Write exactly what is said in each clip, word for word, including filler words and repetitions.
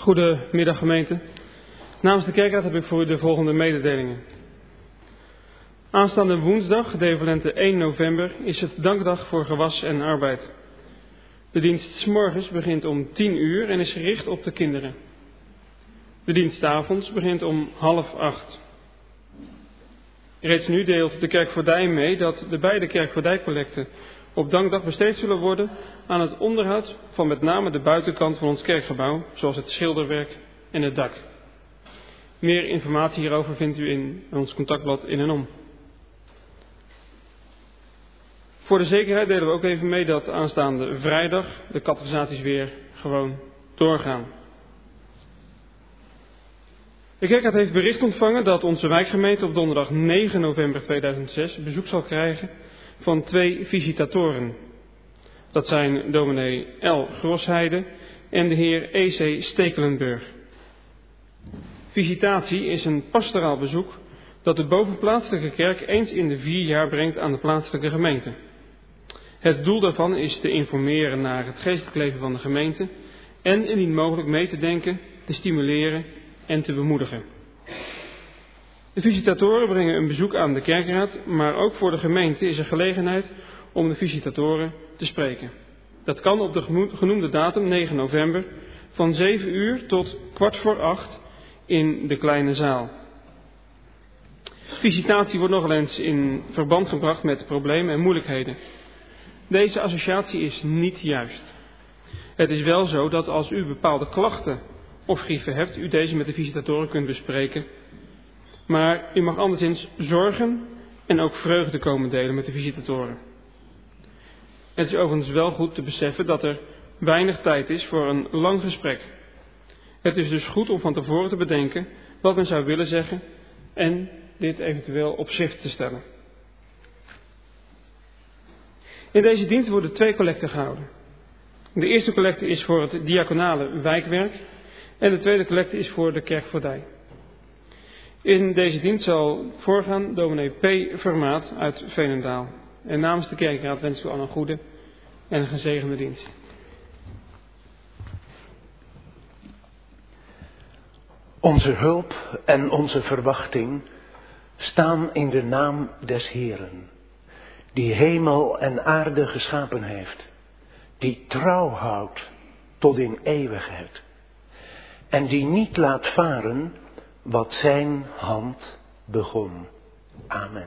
Goedemiddag gemeente. Namens de kerkraad heb ik voor u de volgende mededelingen. Aanstaande woensdag, de equivalente één november, is het dankdag voor gewas en arbeid. De dienst 's morgens begint om tien uur en is gericht op de kinderen. De dienst 's avonds begint om half acht. Reeds nu deelt de kerkvoordij mee dat de beide kerkvoordijcollecten op dankdag besteed zullen worden aan het onderhoud van met name de buitenkant van ons kerkgebouw, zoals het schilderwerk en het dak. Meer informatie hierover vindt u in ons contactblad in en om. Voor de zekerheid delen we ook even mee dat aanstaande vrijdag de catechisaties weer gewoon doorgaan. De kerkraad heeft bericht ontvangen dat onze wijkgemeente op donderdag negen november tweeduizend zes bezoek zal krijgen van twee visitatoren. Dat zijn dominee L. Grosheide en de heer E C Stekelenburg. Visitatie is een pastoraal bezoek dat de bovenplaatselijke kerk eens in de vier jaar brengt aan de plaatselijke gemeente. Het doel daarvan is te informeren naar het geestelijk leven van de gemeente en indien mogelijk mee te denken, te stimuleren en te bemoedigen. De visitatoren brengen een bezoek aan de kerkraad, maar ook voor de gemeente is er gelegenheid om de visitatoren te spreken. Dat kan op de genoemde datum, negen november, van zeven uur tot kwart voor acht in de kleine zaal. Visitatie wordt nogal eens in verband gebracht met problemen en moeilijkheden. Deze associatie is niet juist. Het is wel zo dat als u bepaalde klachten of grieven hebt, u deze met de visitatoren kunt bespreken. Maar u mag anderszins zorgen en ook vreugde komen delen met de visitatoren. Het is overigens wel goed te beseffen dat er weinig tijd is voor een lang gesprek. Het is dus goed om van tevoren te bedenken wat men zou willen zeggen en dit eventueel op schrift te stellen. In deze dienst worden twee collecten gehouden. De eerste collecte is voor het diaconale wijkwerk en de tweede collecte is voor de kerkvoordij. In deze dienst zal voorgaan dominee P. Vermaat uit Veenendaal. En namens de kerkraad wens ik u al een goede en een gezegende dienst. Onze hulp en onze verwachting staan in de naam des Heeren, die hemel en aarde geschapen heeft, die trouw houdt tot in eeuwigheid en die niet laat varen wat zijn hand begon. Amen.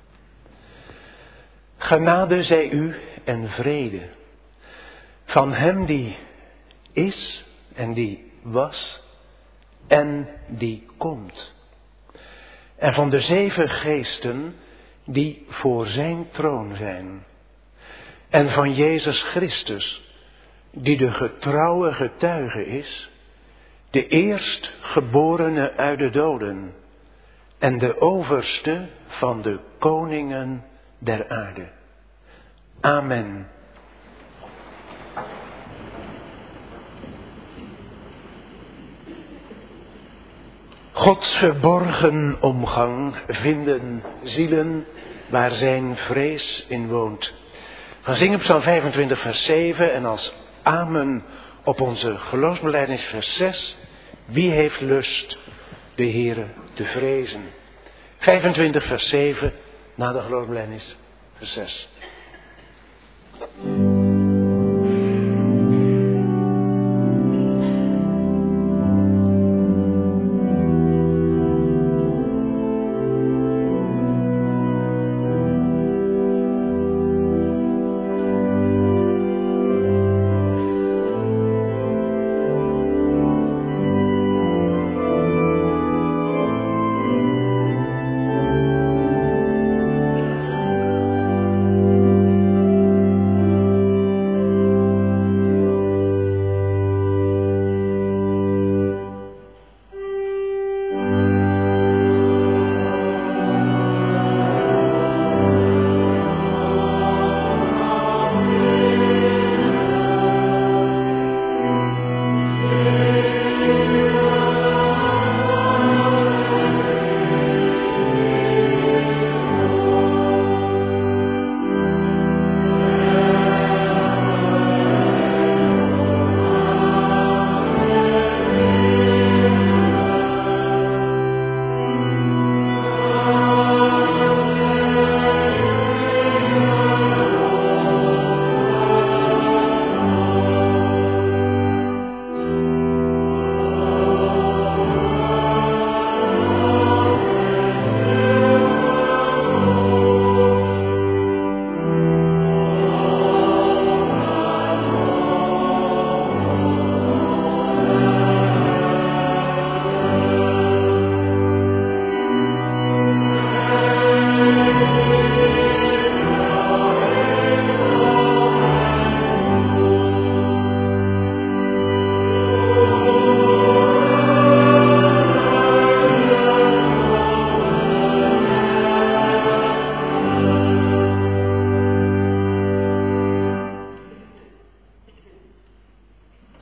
Genade zij u en vrede van hem die is en die was en die komt. En van de zeven geesten die voor zijn troon zijn. En van Jezus Christus, die de getrouwe getuige is, de eerstgeborene uit de doden en de overste van de koningen der aarde. Amen. Gods verborgen omgang vinden zielen waar zijn vrees in woont. We gaan zingen Psalm vijfentwintig vers zeven en als amen op onze geloofsbelijdenis vers zes. Wie heeft lust de Heere te vrezen? vijfentwintig vers zeven na de geloofsbelijdenis vers zes.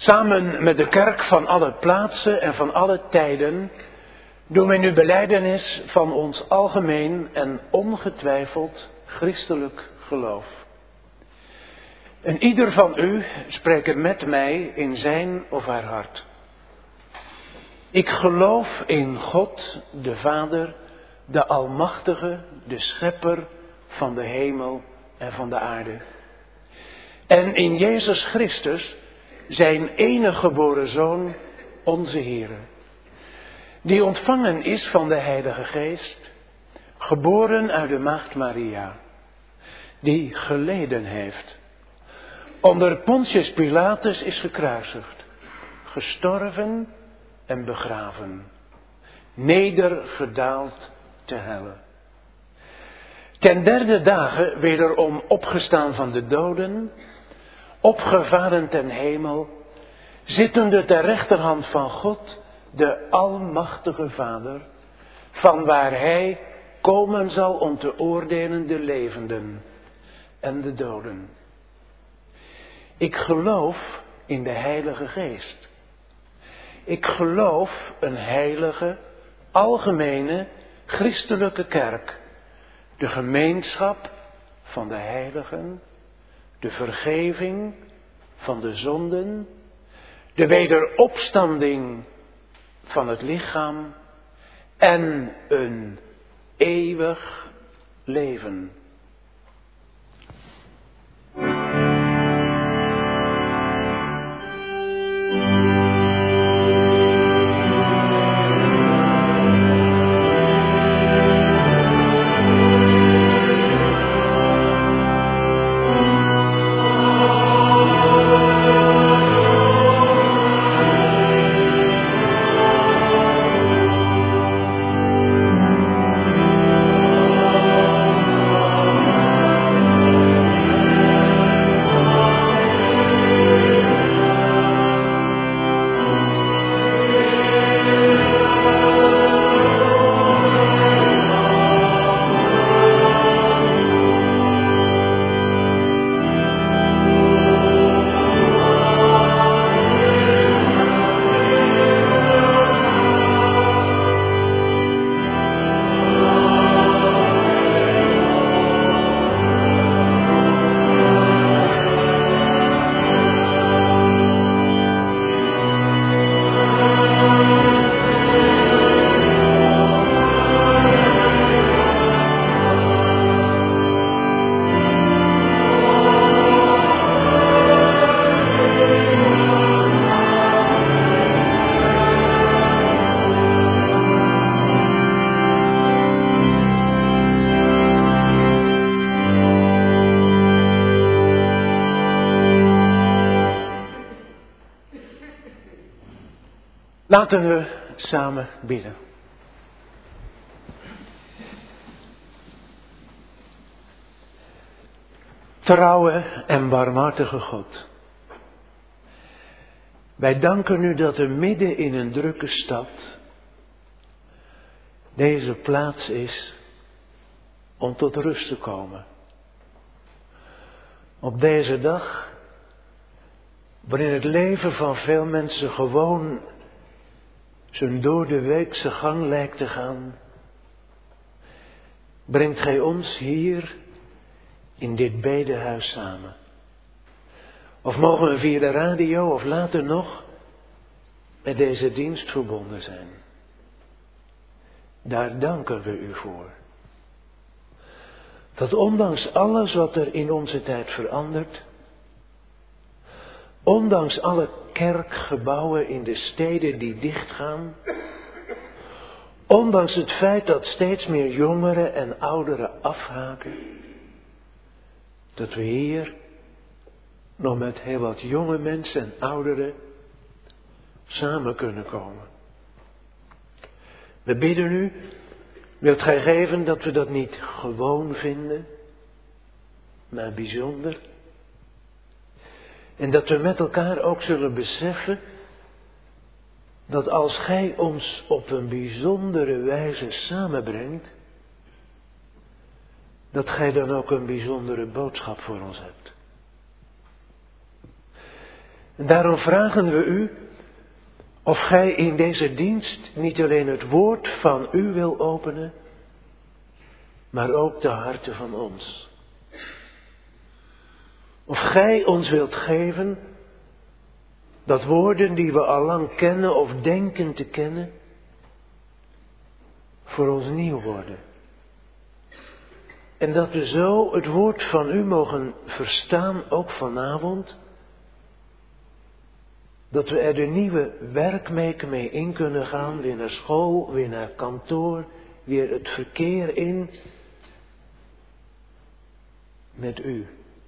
Samen met de kerk van alle plaatsen en van alle tijden doen wij nu belijdenis van ons algemeen en ongetwijfeld christelijk geloof. En ieder van u spreekt met mij in zijn of haar hart. Ik geloof in God, de Vader, de Almachtige, de Schepper van de hemel en van de aarde. En in Jezus Christus, zijn enige geboren Zoon, onze Heere, die ontvangen is van de Heilige Geest, geboren uit de Maagd Maria, die geleden heeft, onder Pontius Pilatus is gekruisigd, gestorven en begraven, nedergedaald te helle. Ten derde dagen wederom opgestaan van de doden, opgevaren ten hemel, zittende ter rechterhand van God, de Almachtige Vader, van waar Hij komen zal om te oordelen de levenden en de doden. Ik geloof in de Heilige Geest. Ik geloof een heilige, algemene, christelijke kerk, de gemeenschap van de heiligen, de vergeving van de zonden, de wederopstanding van het lichaam en een eeuwig leven. Laten we samen bidden. Trouwe en barmhartige God, wij danken u dat er midden in een drukke stad deze plaats is om tot rust te komen. Op deze dag, waarin het leven van veel mensen gewoon zijn door de weekse gang lijkt te gaan, brengt gij ons hier in dit bedehuis samen. Of mogen we via de radio of later nog met deze dienst verbonden zijn. Daar danken we u voor. Dat ondanks alles wat er in onze tijd verandert, ondanks alle kerkgebouwen in de steden die dichtgaan, ondanks het feit dat steeds meer jongeren en ouderen afhaken, dat we hier nog met heel wat jonge mensen en ouderen samen kunnen komen. We bidden u, wilt gij geven dat we dat niet gewoon vinden, maar bijzonder. En dat we met elkaar ook zullen beseffen dat als gij ons op een bijzondere wijze samenbrengt, dat gij dan ook een bijzondere boodschap voor ons hebt. En daarom vragen we u of gij in deze dienst niet alleen het woord van u wil openen, maar ook de harten van ons. Of gij ons wilt geven dat woorden die we al lang kennen of denken te kennen, voor ons nieuw worden. En dat we zo het woord van u mogen verstaan, ook vanavond. Dat we er de nieuwe werkmeek mee in kunnen gaan, weer naar school, weer naar kantoor, weer het verkeer in. Met u.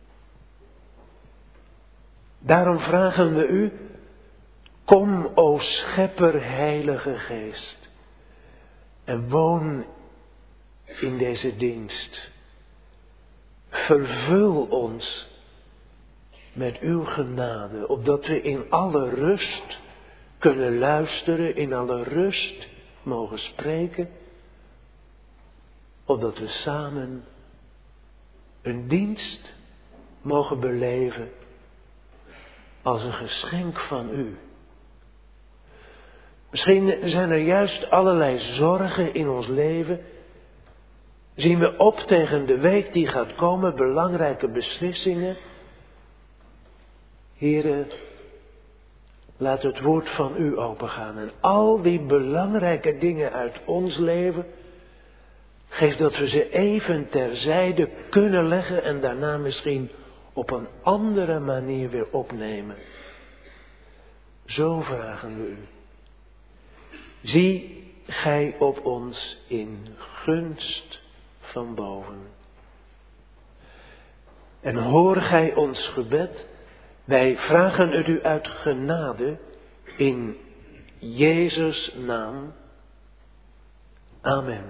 Daarom vragen we u, kom o Schepper Heilige Geest en woon in deze dienst. Vervul ons met uw genade, opdat we in alle rust kunnen luisteren, in alle rust mogen spreken, opdat we samen een dienst mogen beleven als een geschenk van u. Misschien zijn er juist allerlei zorgen in ons leven. Zien we op tegen de week die gaat komen, belangrijke beslissingen. Here, laat het woord van u opengaan. En al die belangrijke dingen uit ons leven, geef dat we ze even terzijde kunnen leggen en daarna misschien op een andere manier weer opnemen. Zo vragen we u. Zie gij op ons in gunst van boven. En hoor gij ons gebed. Wij vragen het u uit genade in Jezus' naam. Amen.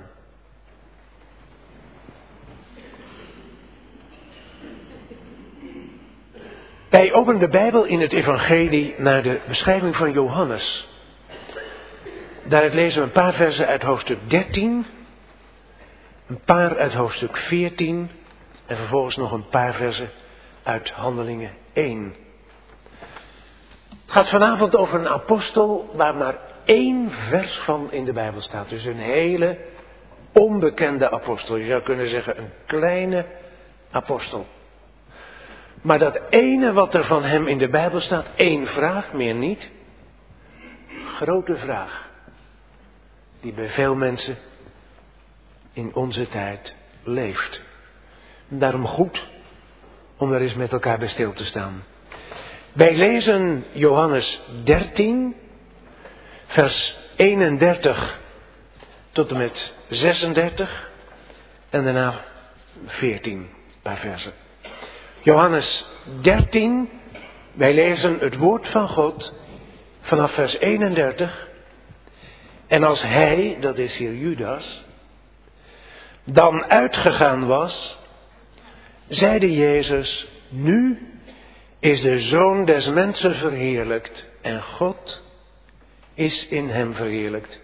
Wij openen de Bijbel in het evangelie naar de beschrijving van Johannes. Daaruit lezen we een paar versen uit hoofdstuk dertien, een paar uit hoofdstuk veertien en vervolgens nog een paar versen uit Handelingen één. Het gaat vanavond over een apostel waar maar één vers van in de Bijbel staat. Dus een hele onbekende apostel. Je zou kunnen zeggen een kleine apostel. Maar dat ene wat er van hem in de Bijbel staat, één vraag, meer niet. Grote vraag. Die bij veel mensen in onze tijd leeft. En daarom goed om er eens met elkaar bij stil te staan. Wij lezen Johannes dertien, vers eenendertig tot en met zesendertig en daarna veertien, een paar versen. Johannes dertien, wij lezen het woord van God vanaf vers eenendertig. En als hij, dat is hier Judas, dan uitgegaan was, zeide Jezus, nu is de Zoon des Mensen verheerlijkt en God is in hem verheerlijkt.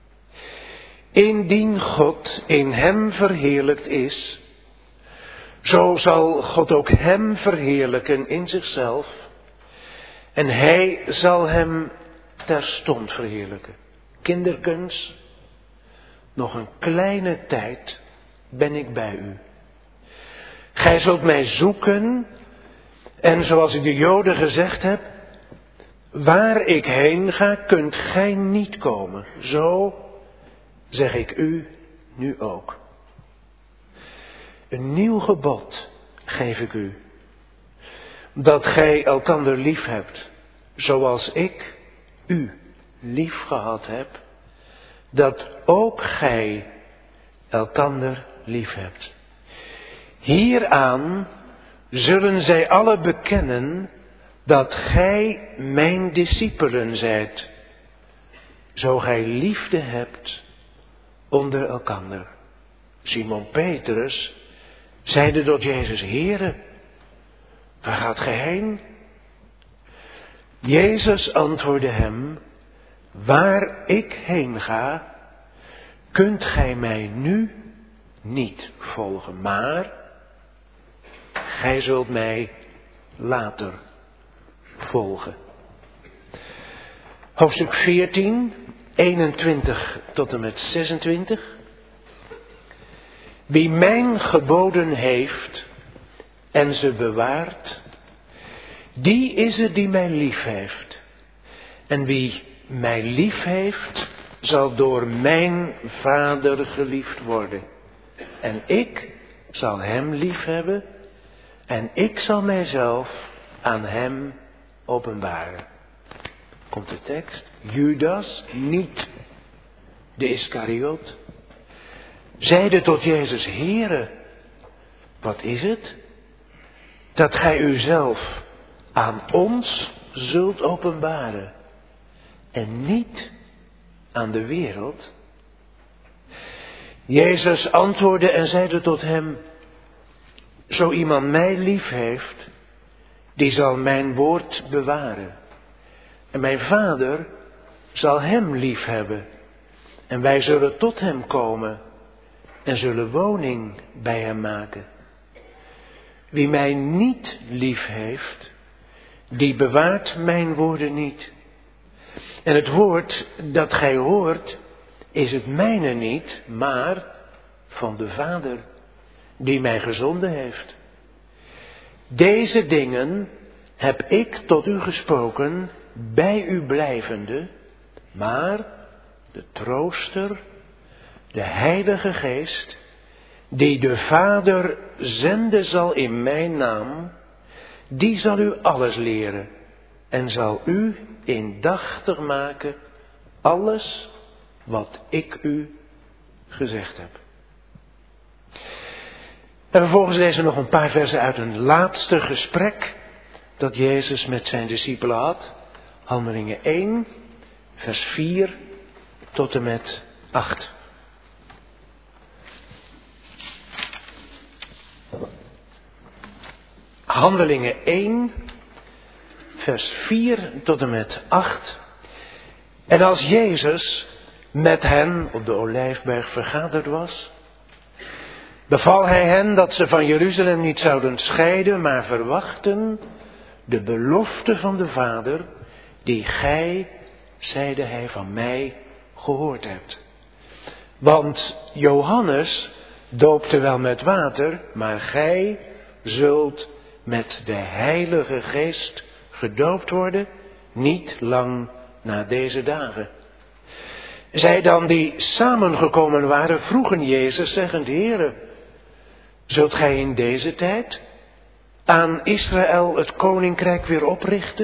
Indien God in hem verheerlijkt is, zo zal God ook hem verheerlijken in zichzelf en hij zal hem terstond verheerlijken. Kinderkens, nog een kleine tijd ben ik bij u. Gij zult mij zoeken en zoals ik de Joden gezegd heb, waar ik heen ga, kunt gij niet komen. Zo zeg ik u nu ook. Een nieuw gebod geef ik u, dat gij elkander lief hebt, zoals ik u lief gehad heb, dat ook gij elkander lief hebt. Hieraan zullen zij alle bekennen dat gij mijn discipelen zijt, zo gij liefde hebt onder elkander. Simon Petrus zeide tot Jezus, Heere, waar gaat gij heen? Jezus antwoordde hem, waar ik heen ga, kunt gij mij nu niet volgen, maar gij zult mij later volgen. Hoofdstuk veertien, eenentwintig tot en met zesentwintig. Wie mijn geboden heeft en ze bewaart, die is het die mij lief heeft. En wie mij lief heeft, zal door mijn Vader geliefd worden. En ik zal hem lief hebben en ik zal mijzelf aan hem openbaren. Komt de tekst. Judas, niet de Iskariot, zeide tot Jezus: Heere, wat is het? Dat gij uzelf aan ons zult openbaren en niet aan de wereld. Jezus antwoordde en zeide tot hem: Zo iemand mij lief heeft, die zal mijn woord bewaren. En mijn Vader zal hem lief hebben. En wij zullen tot hem komen en zullen woning bij hem maken. Wie mij niet lief heeft, die bewaart mijn woorden niet. En het woord dat gij hoort, is het mijne niet, maar van de Vader die mij gezonden heeft. Deze dingen heb ik tot u gesproken, bij u blijvende, maar de Trooster, de Heilige Geest, die de Vader zenden zal in mijn naam, die zal u alles leren en zal u indachtig maken alles wat ik u gezegd heb. En vervolgens lezen we nog een paar versen uit een laatste gesprek dat Jezus met zijn discipelen had. Handelingen één, vers vier tot en met acht. Handelingen één, vers vier tot en met acht. En als Jezus met hen op de Olijfberg vergaderd was, beval hij hen dat ze van Jeruzalem niet zouden scheiden, maar verwachten de belofte van de Vader, die gij, zeide hij, van mij gehoord hebt. Want Johannes doopte wel met water, maar gij zult met de Heilige Geest gedoopt worden, niet lang na deze dagen. Zij dan die samengekomen waren, vroegen Jezus, zeggend: Heere, zult gij in deze tijd aan Israël het koninkrijk weer oprichten?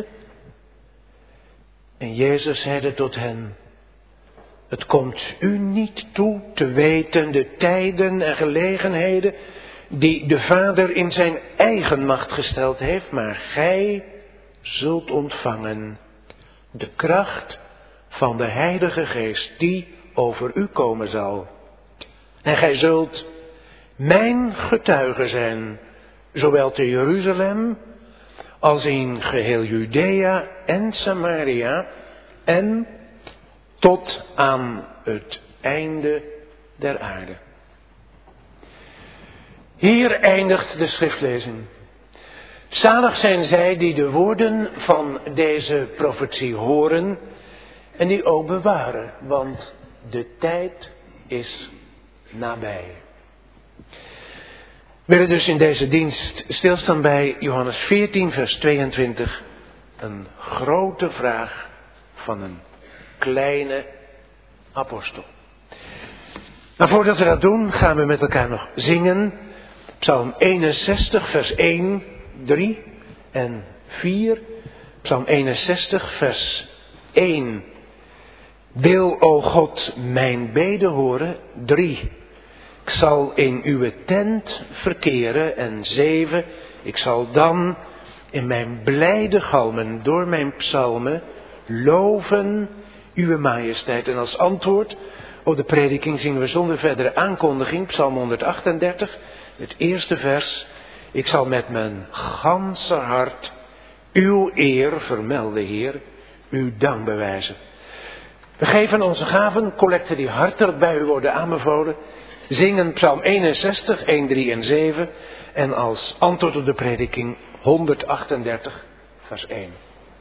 En Jezus zeide tot hen: Het komt u niet toe te weten de tijden en gelegenheden die de Vader in zijn eigen macht gesteld heeft, maar gij zult ontvangen de kracht van de Heilige Geest die over u komen zal. En gij zult mijn getuige zijn, zowel te Jeruzalem als in geheel Judea en Samaria en tot aan het einde der aarde. Hier eindigt de schriftlezing. Zalig zijn zij die de woorden van deze profetie horen en die ook bewaren, want de tijd is nabij. We willen dus in deze dienst stilstaan bij Johannes veertien, vers tweeëntwintig. Een grote vraag van een kleine apostel. Maar voordat we dat doen, gaan we met elkaar nog zingen. Psalm eenenzestig, vers één, drie en vier. Psalm eenenzestig, vers één. Wil, o God, mijn bede horen. drie. Ik zal in uw tent verkeren. En zeven. Ik zal dan in mijn blijde galmen door mijn psalmen loven uw majesteit. En als antwoord op de prediking zingen we zonder verdere aankondiging Psalm honderdachtendertig, het eerste vers. Ik zal met mijn ganse hart uw eer vermelden, Heer, uw dank bewijzen. We geven onze gaven, collecten die hartelijk bij u worden aanbevolen. Zingen Psalm eenenzestig, één, drie en zeven. En als antwoord op de prediking honderdachtendertig, vers één.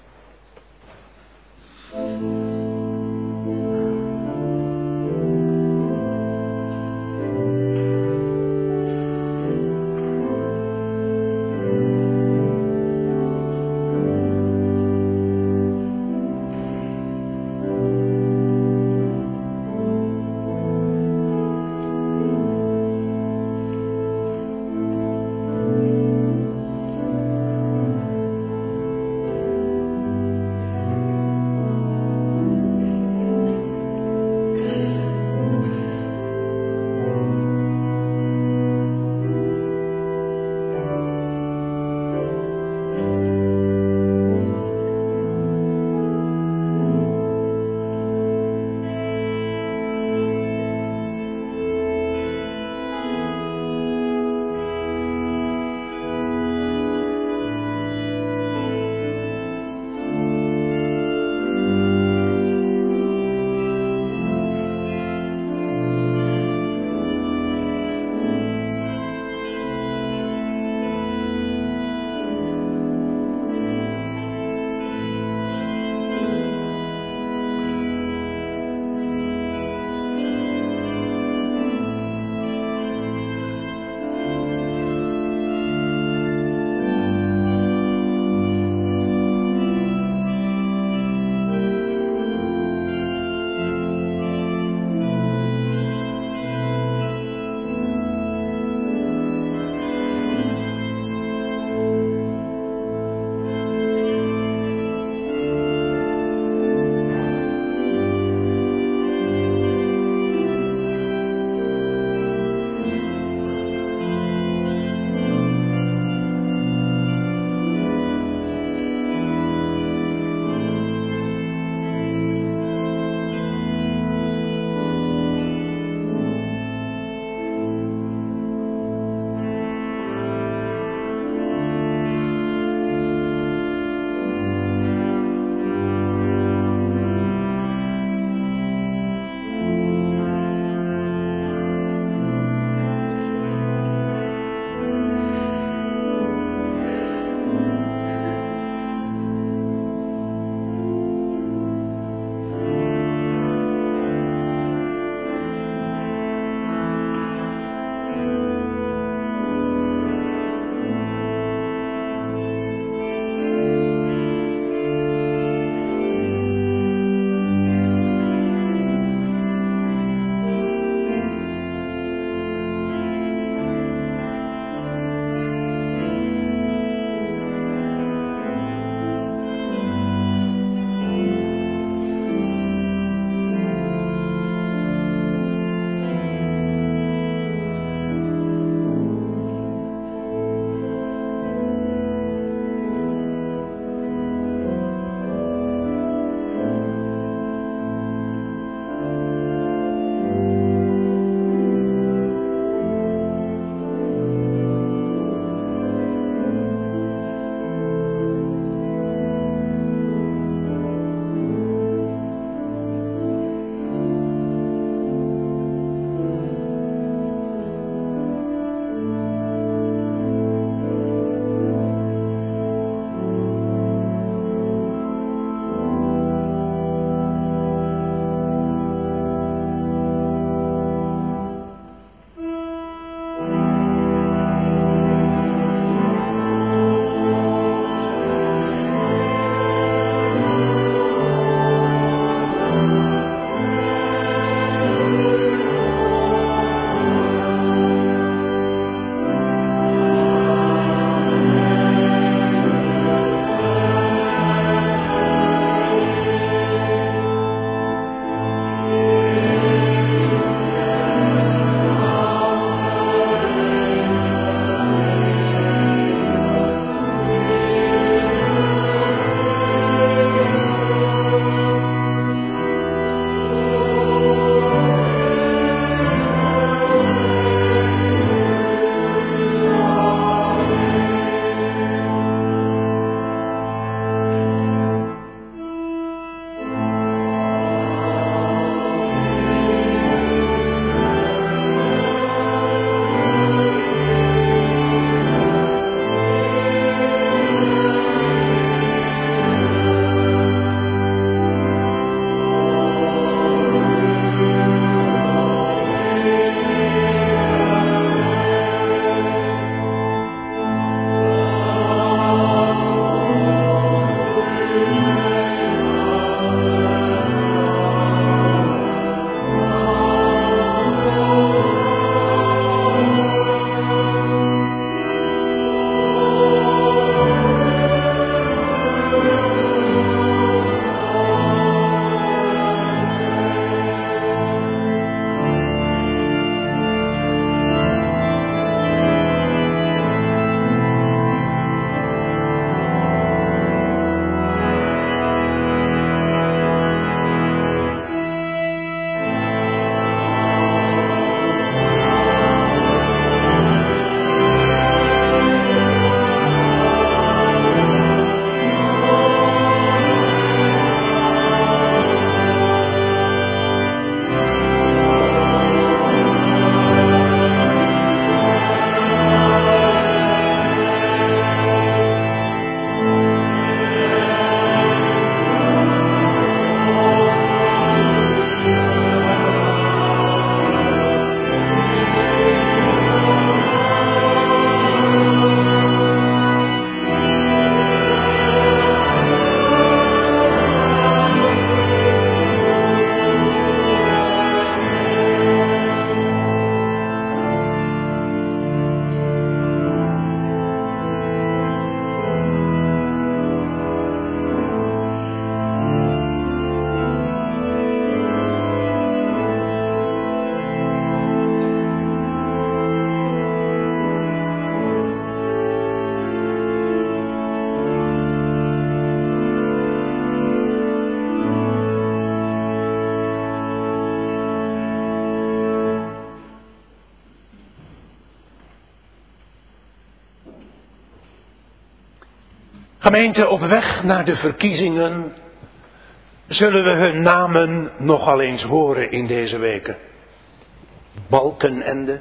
Gemeente, op weg naar de verkiezingen zullen we hun namen nogal eens horen in deze weken. Balkenende,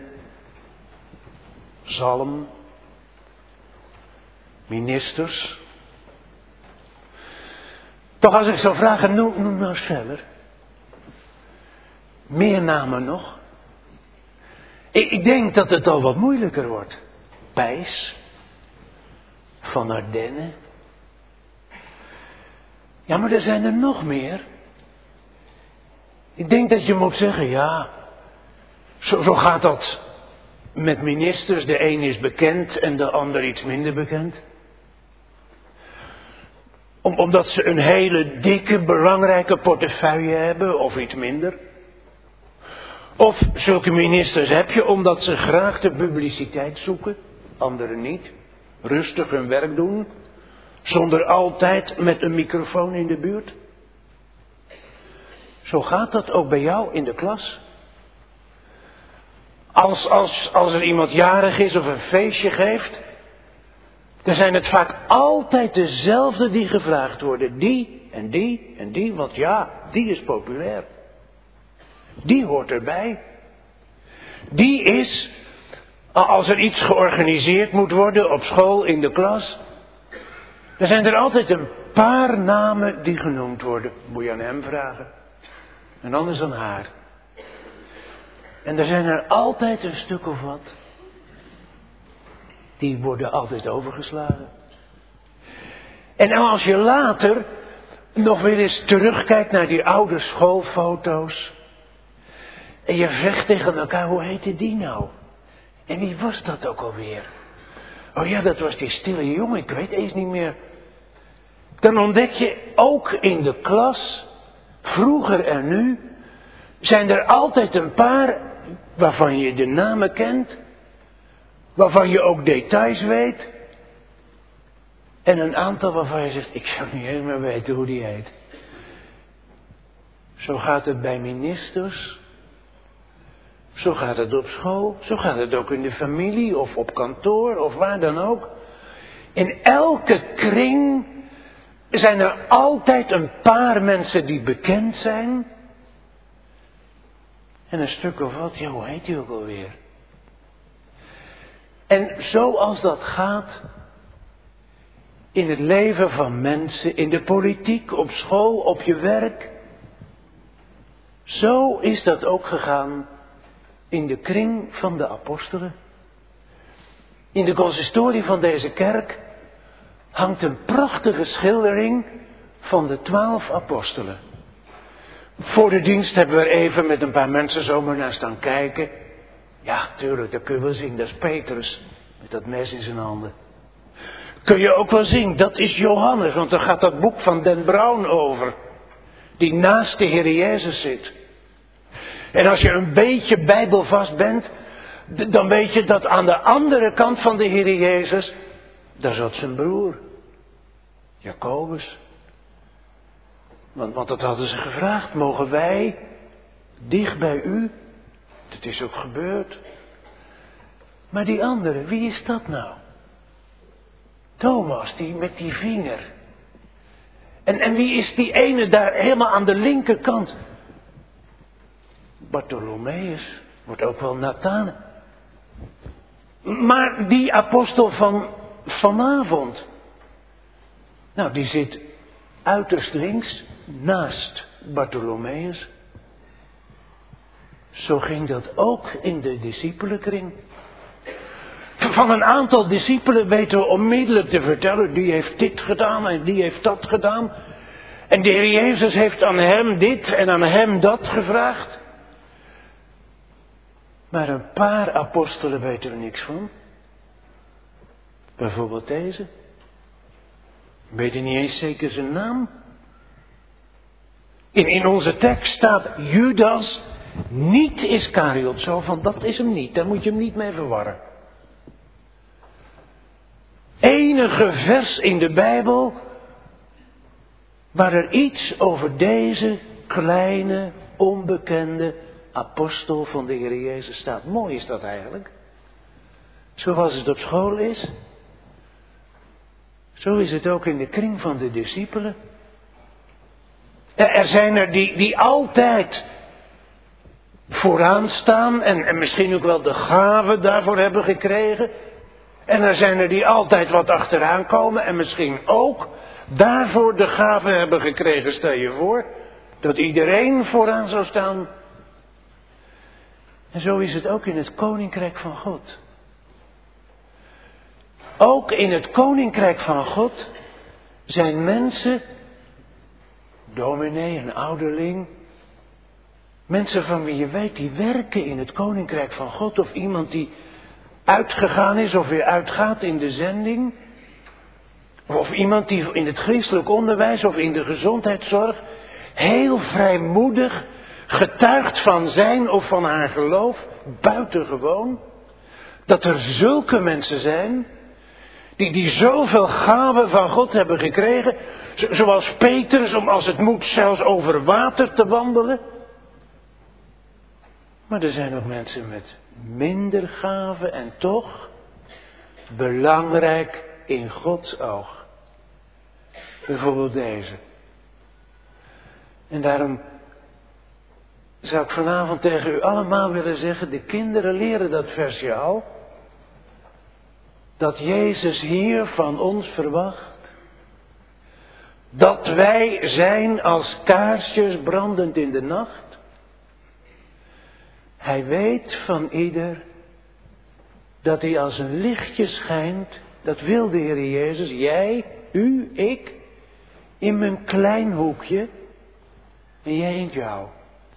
Zalm, ministers. Toch als ik zou vragen, noem, noem nou eens verder. Meer namen nog. Ik, ik denk dat het al wat moeilijker wordt. Pijs, Van Ardenne. Ja, maar er zijn er nog meer. Ik denk dat je moet zeggen, ja, zo, zo gaat dat met ministers. De een is bekend en de ander iets minder bekend. Om, omdat ze een hele dikke, belangrijke portefeuille hebben of iets minder. Of zulke ministers heb je omdat ze graag de publiciteit zoeken, anderen niet. Rustig hun werk doen, zonder altijd met een microfoon in de buurt. Zo gaat dat ook bij jou in de klas. Als, als, als er iemand jarig is of een feestje geeft, dan zijn het vaak altijd dezelfde die gevraagd worden. Die en die en die, want ja, die is populair. Die hoort erbij. Die is, als er iets georganiseerd moet worden op school, in de klas, dan zijn er altijd een paar namen die genoemd worden. Moet je aan hem vragen. En anders aan haar. En er zijn er altijd een stuk of wat. Die worden altijd overgeslagen. En als je later nog weer eens terugkijkt naar die oude schoolfoto's. En je zegt tegen elkaar, hoe heette die nou? En wie was dat ook alweer? Oh ja, dat was die stille jongen, ik weet eens niet meer. Dan ontdek je ook in de klas, vroeger en nu, zijn er altijd een paar waarvan je de namen kent. Waarvan je ook details weet. En een aantal waarvan je zegt, ik zou niet eens meer weten hoe die heet. Zo gaat het bij ministers. Zo gaat het op school. Zo gaat het ook in de familie of op kantoor of waar dan ook. In elke kring zijn er altijd een paar mensen die bekend zijn. En een stuk of wat, ja, hoe heet die ook alweer? En zoals dat gaat in het leven van mensen, in de politiek, op school, op je werk. Zo is dat ook gegaan in de kring van de apostelen. In de consistorie van deze kerk hangt een prachtige schildering van de twaalf apostelen. Voor de dienst hebben we er even met een paar mensen zomaar naar staan kijken. Ja, tuurlijk, dat kun je wel zien. Dat is Petrus, met dat mes in zijn handen. Kun je ook wel zien, dat is Johannes, want daar gaat dat boek van Den Brown over. Die naast de Heer Jezus zit. En als je een beetje bijbelvast bent, dan weet je dat aan de andere kant van de Heer Jezus, daar zat zijn broer, Jacobus. Want, want dat hadden ze gevraagd, mogen wij dicht bij u? Dat is ook gebeurd. Maar die andere, wie is dat nou? Thomas, die met die vinger. En, en wie is die ene daar helemaal aan de linkerkant? Bartholomeus, wordt ook wel Nathan. Maar die apostel van vanavond, nou die zit uiterst links naast Bartholomeus. Zo ging dat ook in de discipelenkring. Van een aantal discipelen weten we onmiddellijk te vertellen, die heeft dit gedaan en die heeft dat gedaan. En de Heer Jezus heeft aan hem dit en aan hem dat gevraagd. Maar een paar apostelen weten er niks van. Bijvoorbeeld deze. Weten niet eens zeker zijn naam. In, in onze tekst staat Judas, niet Iskariot. Zo van, dat is hem niet, daar moet je hem niet mee verwarren. Enige vers in de Bijbel waar er iets over deze kleine, onbekende apostel van de Heer Jezus staat. Mooi is dat eigenlijk. Zoals het op school is. Zo is het ook in de kring van de discipelen. Er zijn er die, die altijd vooraan staan en, en misschien ook wel de gave daarvoor hebben gekregen. En er zijn er die altijd wat achteraan komen en misschien ook daarvoor de gave hebben gekregen. Stel je voor dat iedereen vooraan zou staan. En zo is het ook in het koninkrijk van God. Ook in het koninkrijk van God zijn mensen, dominee, een ouderling, mensen van wie je weet die werken in het koninkrijk van God, of iemand die uitgegaan is of weer uitgaat in de zending, of iemand die in het christelijk onderwijs of in de gezondheidszorg heel vrijmoedig getuigt van zijn of van haar geloof, buitengewoon, dat er zulke mensen zijn Die, die zoveel gaven van God hebben gekregen. Zoals Petrus, om als het moet zelfs over water te wandelen. Maar er zijn ook mensen met minder gaven en toch belangrijk in Gods oog. Bijvoorbeeld deze. En daarom zou ik vanavond tegen u allemaal willen zeggen, de kinderen leren dat versje al. Dat Jezus hier van ons verwacht. Dat wij zijn als kaarsjes brandend in de nacht. Hij weet van ieder dat hij als een lichtje schijnt. Dat wil de Heer Jezus, jij, u, ik, in mijn klein hoekje en jij in jou.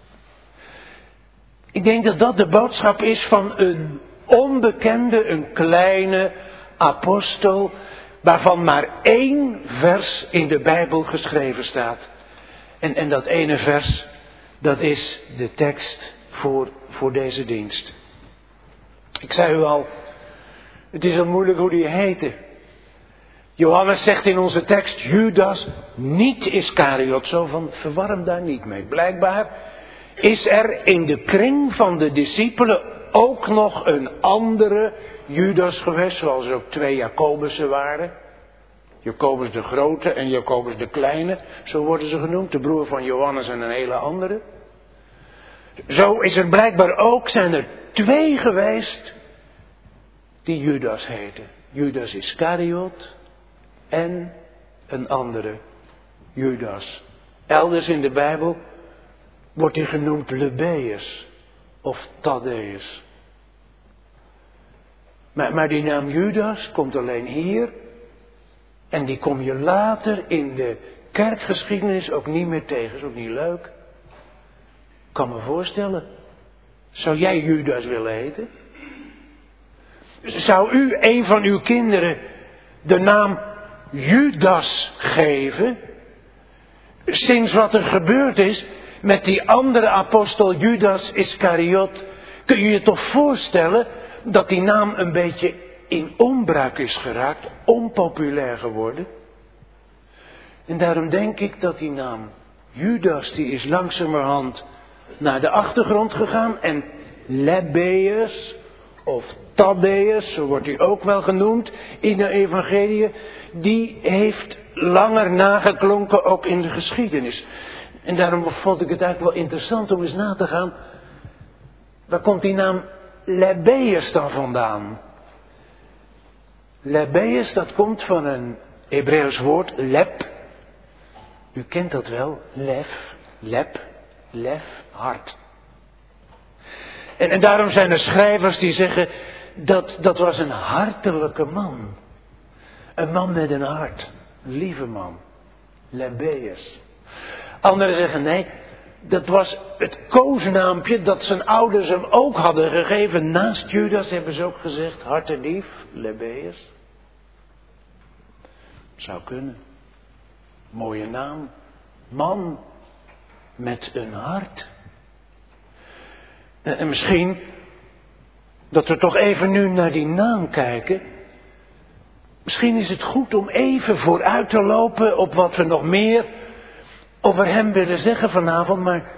Ik denk dat dat de boodschap is van een onbekende, een kleine apostel, waarvan maar één vers in de Bijbel geschreven staat. En, en dat ene vers, dat is de tekst voor, voor deze dienst. Ik zei u al, het is al moeilijk hoe die heette. Johannes zegt in onze tekst, Judas, niet Iscariot, zo van verwarm daar niet mee. Blijkbaar is er in de kring van de discipelen ook nog een andere Judas geweest, zoals er ook twee Jacobussen waren. Jacobus de grote en Jacobus de kleine, zo worden ze genoemd, de broer van Johannes en een hele andere. Zo is er blijkbaar ook, zijn er twee geweest die Judas heten. Judas Iscariot en een andere Judas. Elders in de Bijbel wordt hij genoemd Lebbeus of Thaddeus. Maar, maar die naam Judas komt alleen hier. En die kom je later in de kerkgeschiedenis ook niet meer tegen. Is ook niet leuk. Ik kan me voorstellen. Zou jij Judas willen heten? Zou u een van uw kinderen de naam Judas geven? Sinds wat er gebeurd is met die andere apostel Judas Iscariot, kun je je toch voorstellen dat die naam een beetje in onbruik is geraakt, onpopulair geworden. En daarom denk ik dat die naam Judas, die is langzamerhand naar de achtergrond gegaan. En Lebbeus of Thaddeus, zo wordt hij ook wel genoemd in de evangelie, die heeft langer nageklonken ook in de geschiedenis. En daarom vond ik het eigenlijk wel interessant om eens na te gaan, waar komt die naam Lebbeus dan vandaan? Lebbeus, dat komt van een Hebreeuws woord, lep. U kent dat wel, lef, lep, lef, hart. En, en daarom zijn er schrijvers die zeggen, dat, dat was een hartelijke man. Een man met een hart, een lieve man, Lebbeus. Anderen zeggen, nee, dat was het koosnaampje dat zijn ouders hem ook hadden gegeven. Naast Judas hebben ze ook gezegd, hartelief, Lebbeus. Zou kunnen. Mooie naam. Man met een hart. En, en misschien dat we toch even nu naar die naam kijken. Misschien is het goed om even vooruit te lopen op wat we nog meer over hem willen zeggen vanavond. Maar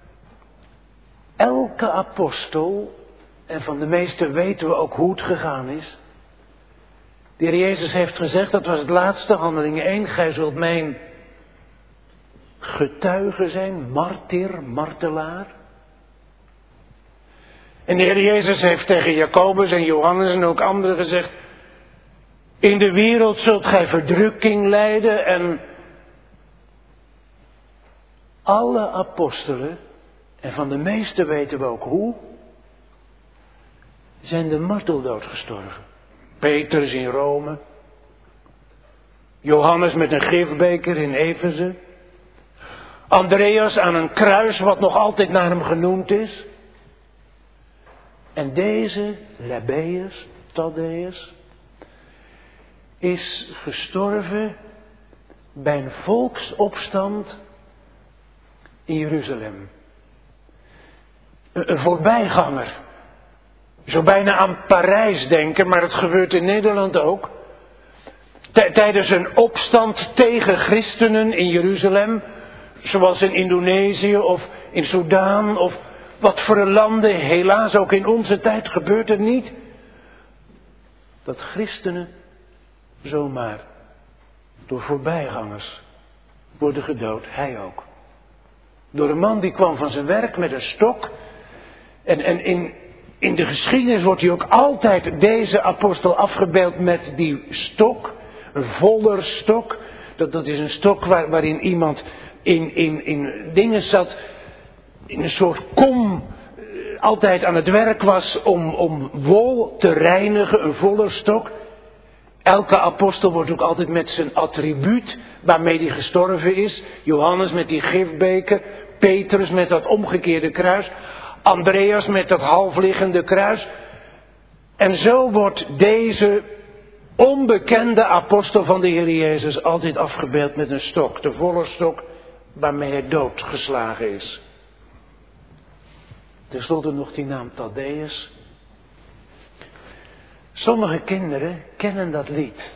elke apostel, en van de meeste weten we ook hoe het gegaan is, De Heer Jezus heeft gezegd, dat was het laatste, Handelingen één, gij zult mijn getuige zijn, martyr, martelaar. En de Heer Jezus heeft tegen Jacobus en Johannes en ook anderen gezegd, in de wereld zult gij verdrukking lijden. En alle apostelen, en van de meeste weten we ook hoe, zijn de marteldood gestorven. Petrus in Rome, Johannes met een gifbeker in Efeze, Andreas aan een kruis wat nog altijd naar hem genoemd is. En deze Lebbeus, Thaddeus, is gestorven bij een volksopstand in Jeruzalem. Een, een voorbijganger. Je zou bijna aan Parijs denken, maar het gebeurt in Nederland ook. T- tijdens een opstand tegen christenen in Jeruzalem, zoals in Indonesië of in Soudaan of wat voor landen, helaas ook in onze tijd gebeurt er niet. Dat christenen zomaar door voorbijgangers worden gedood, hij ook. Door een man die kwam van zijn werk met een stok. En, en in, in de geschiedenis wordt hij ook altijd deze apostel afgebeeld met die stok. Een voller stok. Dat, dat is een stok waar, waarin iemand in, in, in dingen zat. In een soort kom. Altijd aan het werk was om, om wol te reinigen. Een voller stok. Elke apostel wordt ook altijd met zijn attribuut waarmee hij gestorven is. Johannes met die gifbeker. Petrus met dat omgekeerde kruis. Andreas met dat halfliggende kruis. En zo wordt deze onbekende apostel van de Heer Jezus altijd afgebeeld met een stok. De volle stok waarmee hij doodgeslagen is. Ten slotte nog die naam Thaddeus. Sommige kinderen kennen dat lied.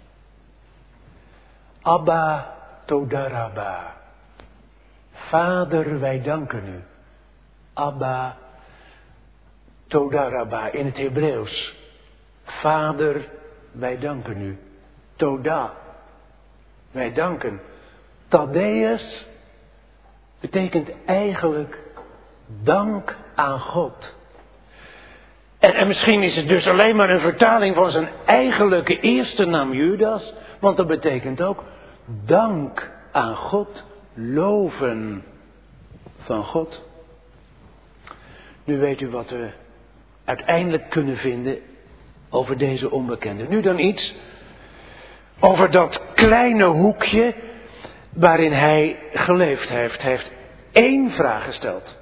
Abba Todarabba. Vader, wij danken u. Abba Todarabba in het Hebreeuws. Vader, wij danken u. Toda. Wij danken. Thaddeus betekent eigenlijk dank aan God. En, en misschien is het dus alleen maar een vertaling van zijn eigenlijke eerste naam Judas. Want dat betekent ook dank aan God, loven van God. Nu weet u wat we uiteindelijk kunnen vinden over deze onbekende. Nu dan iets over dat kleine hoekje waarin hij geleefd heeft. Hij heeft één vraag gesteld.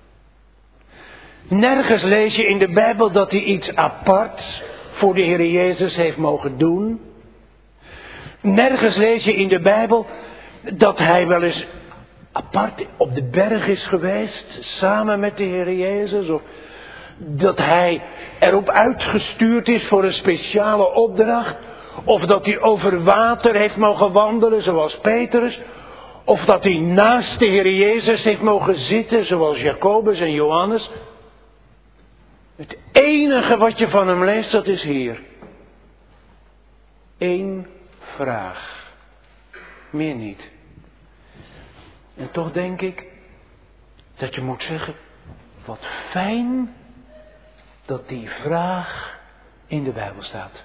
Nergens lees je in de Bijbel dat hij iets aparts voor de Heer Jezus heeft mogen doen. Nergens lees je in de Bijbel dat hij wel eens apart op de berg is geweest, samen met de Heer Jezus. Of dat hij erop uitgestuurd is voor een speciale opdracht. Of dat hij over water heeft mogen wandelen, zoals Petrus. Of dat hij naast de Heer Jezus heeft mogen zitten, zoals Jacobus en Johannes. Het enige wat je van hem leest, dat is hier. Eén vraag. Meer niet. En toch denk ik dat je moet zeggen, wat fijn dat die vraag in de Bijbel staat.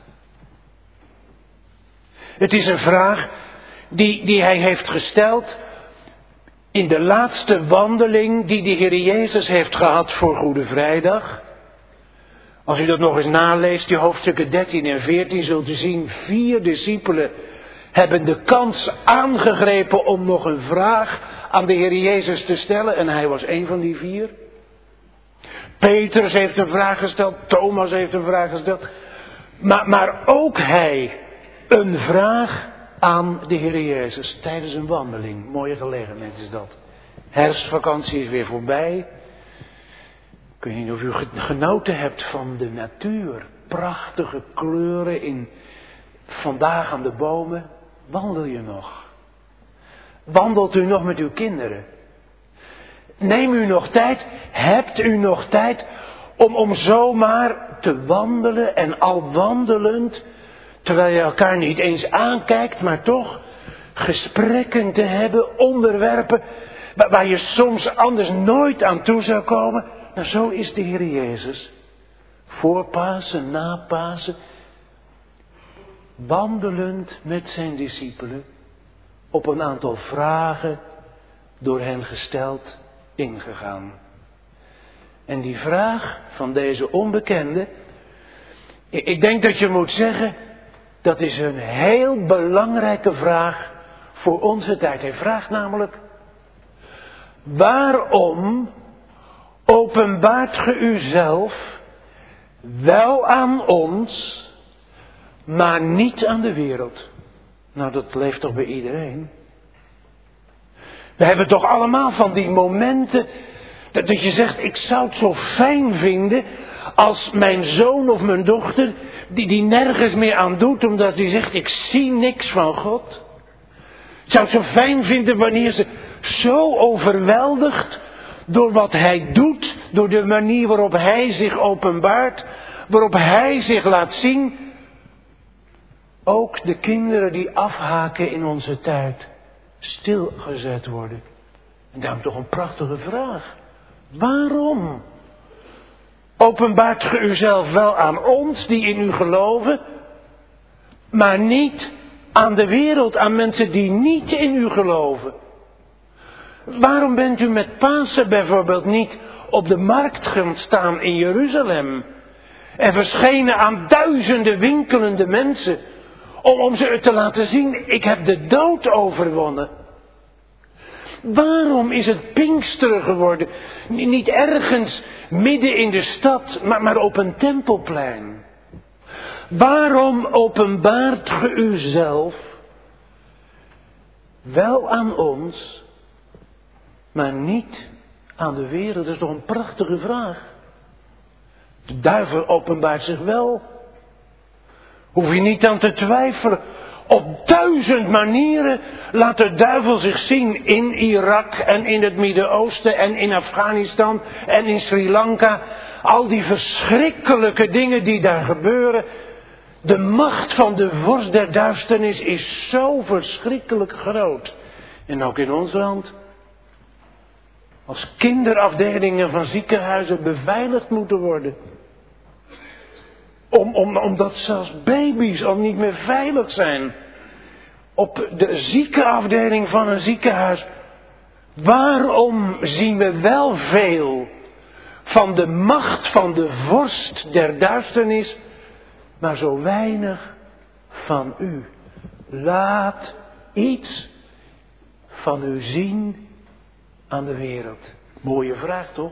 Het is een vraag die, die hij heeft gesteld in de laatste wandeling die de Heer Jezus heeft gehad voor Goede Vrijdag. Als u dat nog eens naleest, die hoofdstukken dertien en veertien, zult u zien, vier discipelen hebben de kans aangegrepen om nog een vraag aan de Heer Jezus te stellen. En hij was een van die vier. Petrus heeft een vraag gesteld, Thomas heeft een vraag gesteld. Maar, maar ook hij een vraag aan de Heer Jezus tijdens een wandeling. Mooie gelegenheid is dat. Herfstvakantie is weer voorbij. Ik weet niet of u genoten hebt van de natuur. Prachtige kleuren in vandaag aan de bomen. Wandel je nog? Wandelt u nog met uw kinderen? Neem u nog tijd? Hebt u nog tijd om, om zomaar te wandelen en al wandelend Terwijl je elkaar niet eens aankijkt, maar toch gesprekken te hebben, onderwerpen waar je soms anders nooit aan toe zou komen. Nou, zo is de Heer Jezus. Voor Pasen, na Pasen, wandelend met zijn discipelen, op een aantal vragen door hen gesteld ingegaan. En die vraag van deze onbekende, ik denk dat je moet zeggen, dat is een heel belangrijke vraag voor onze tijd. Hij vraagt namelijk, waarom openbaart ge uzelf wel aan ons, maar niet aan de wereld? Nou, dat leeft toch bij iedereen? We hebben toch allemaal van die momenten dat, dat je zegt, ik zou het zo fijn vinden als mijn zoon of mijn dochter, die, die nergens meer aan doet, omdat hij zegt, ik zie niks van God. Ik zou het zo fijn vinden wanneer ze zo overweldigt door wat hij doet, door de manier waarop hij zich openbaart, waarop hij zich laat zien. Ook de kinderen die afhaken in onze tijd, stilgezet worden. En daarom toch een prachtige vraag. Waarom openbaart ge uzelf wel aan ons die in u geloven, maar niet aan de wereld, aan mensen die niet in u geloven? Waarom bent u met Pasen bijvoorbeeld niet op de markt gaan staan in Jeruzalem en verschenen aan duizenden winkelende mensen om, om ze te laten zien, ik heb de dood overwonnen? Waarom is het Pinksteren geworden? Niet ergens midden in de stad, maar, maar op een tempelplein. Waarom openbaart ge uzelf wel aan ons, maar niet aan de wereld? Dat is toch een prachtige vraag. De duivel openbaart zich wel. Hoef je niet aan te twijfelen. Op duizend manieren laat de duivel zich zien in Irak en in het Midden-Oosten en in Afghanistan en in Sri Lanka. Al die verschrikkelijke dingen die daar gebeuren. De macht van de vorst der duisternis is zo verschrikkelijk groot. En ook in ons land. Als kinderafdelingen van ziekenhuizen beveiligd moeten worden. Om, om, omdat zelfs baby's al niet meer veilig zijn. Op de ziekenafdeling van een ziekenhuis. Waarom zien we wel veel van de macht van de vorst der duisternis, maar zo weinig van u? Laat iets van u zien aan de wereld. Mooie vraag toch?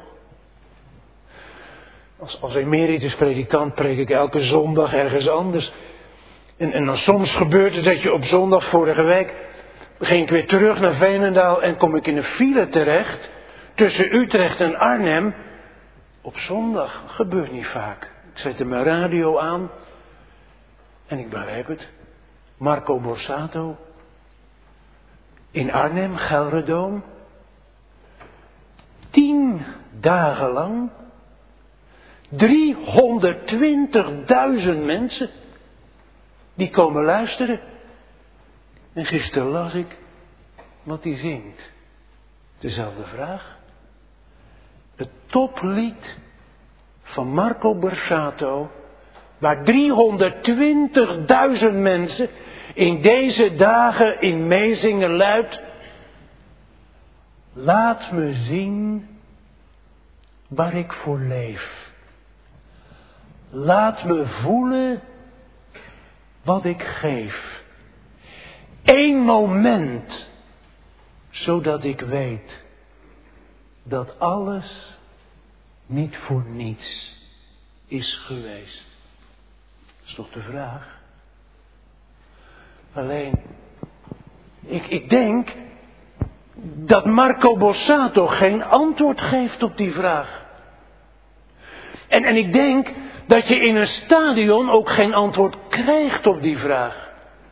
Als, als emeritus predikant preek ik elke zondag ergens anders. En, en dan soms gebeurt het dat je op zondag, vorige week, ging ik weer terug naar Veenendaal en kom ik in een file terecht tussen Utrecht en Arnhem. Op zondag, gebeurt niet vaak. Ik zette mijn radio aan en ik begrijp het. Marco Borsato in Arnhem, Gelredoom. Tien dagen lang. driehonderdtwintigduizend mensen die komen luisteren. En gisteren las ik wat hij zingt. Dezelfde vraag. Het toplied van Marco Borsato, waar driehonderdtwintigduizend mensen in deze dagen in meezingen luidt. Laat me zien waar ik voor leef. Laat me voelen wat ik geef. Eén moment, zodat ik weet dat alles niet voor niets is geweest. Dat is toch de vraag? Alleen, ik, ik denk dat Marco Borsato geen antwoord geeft op die vraag. En, en ik denk dat je in een stadion ook geen antwoord krijgt op die vraag.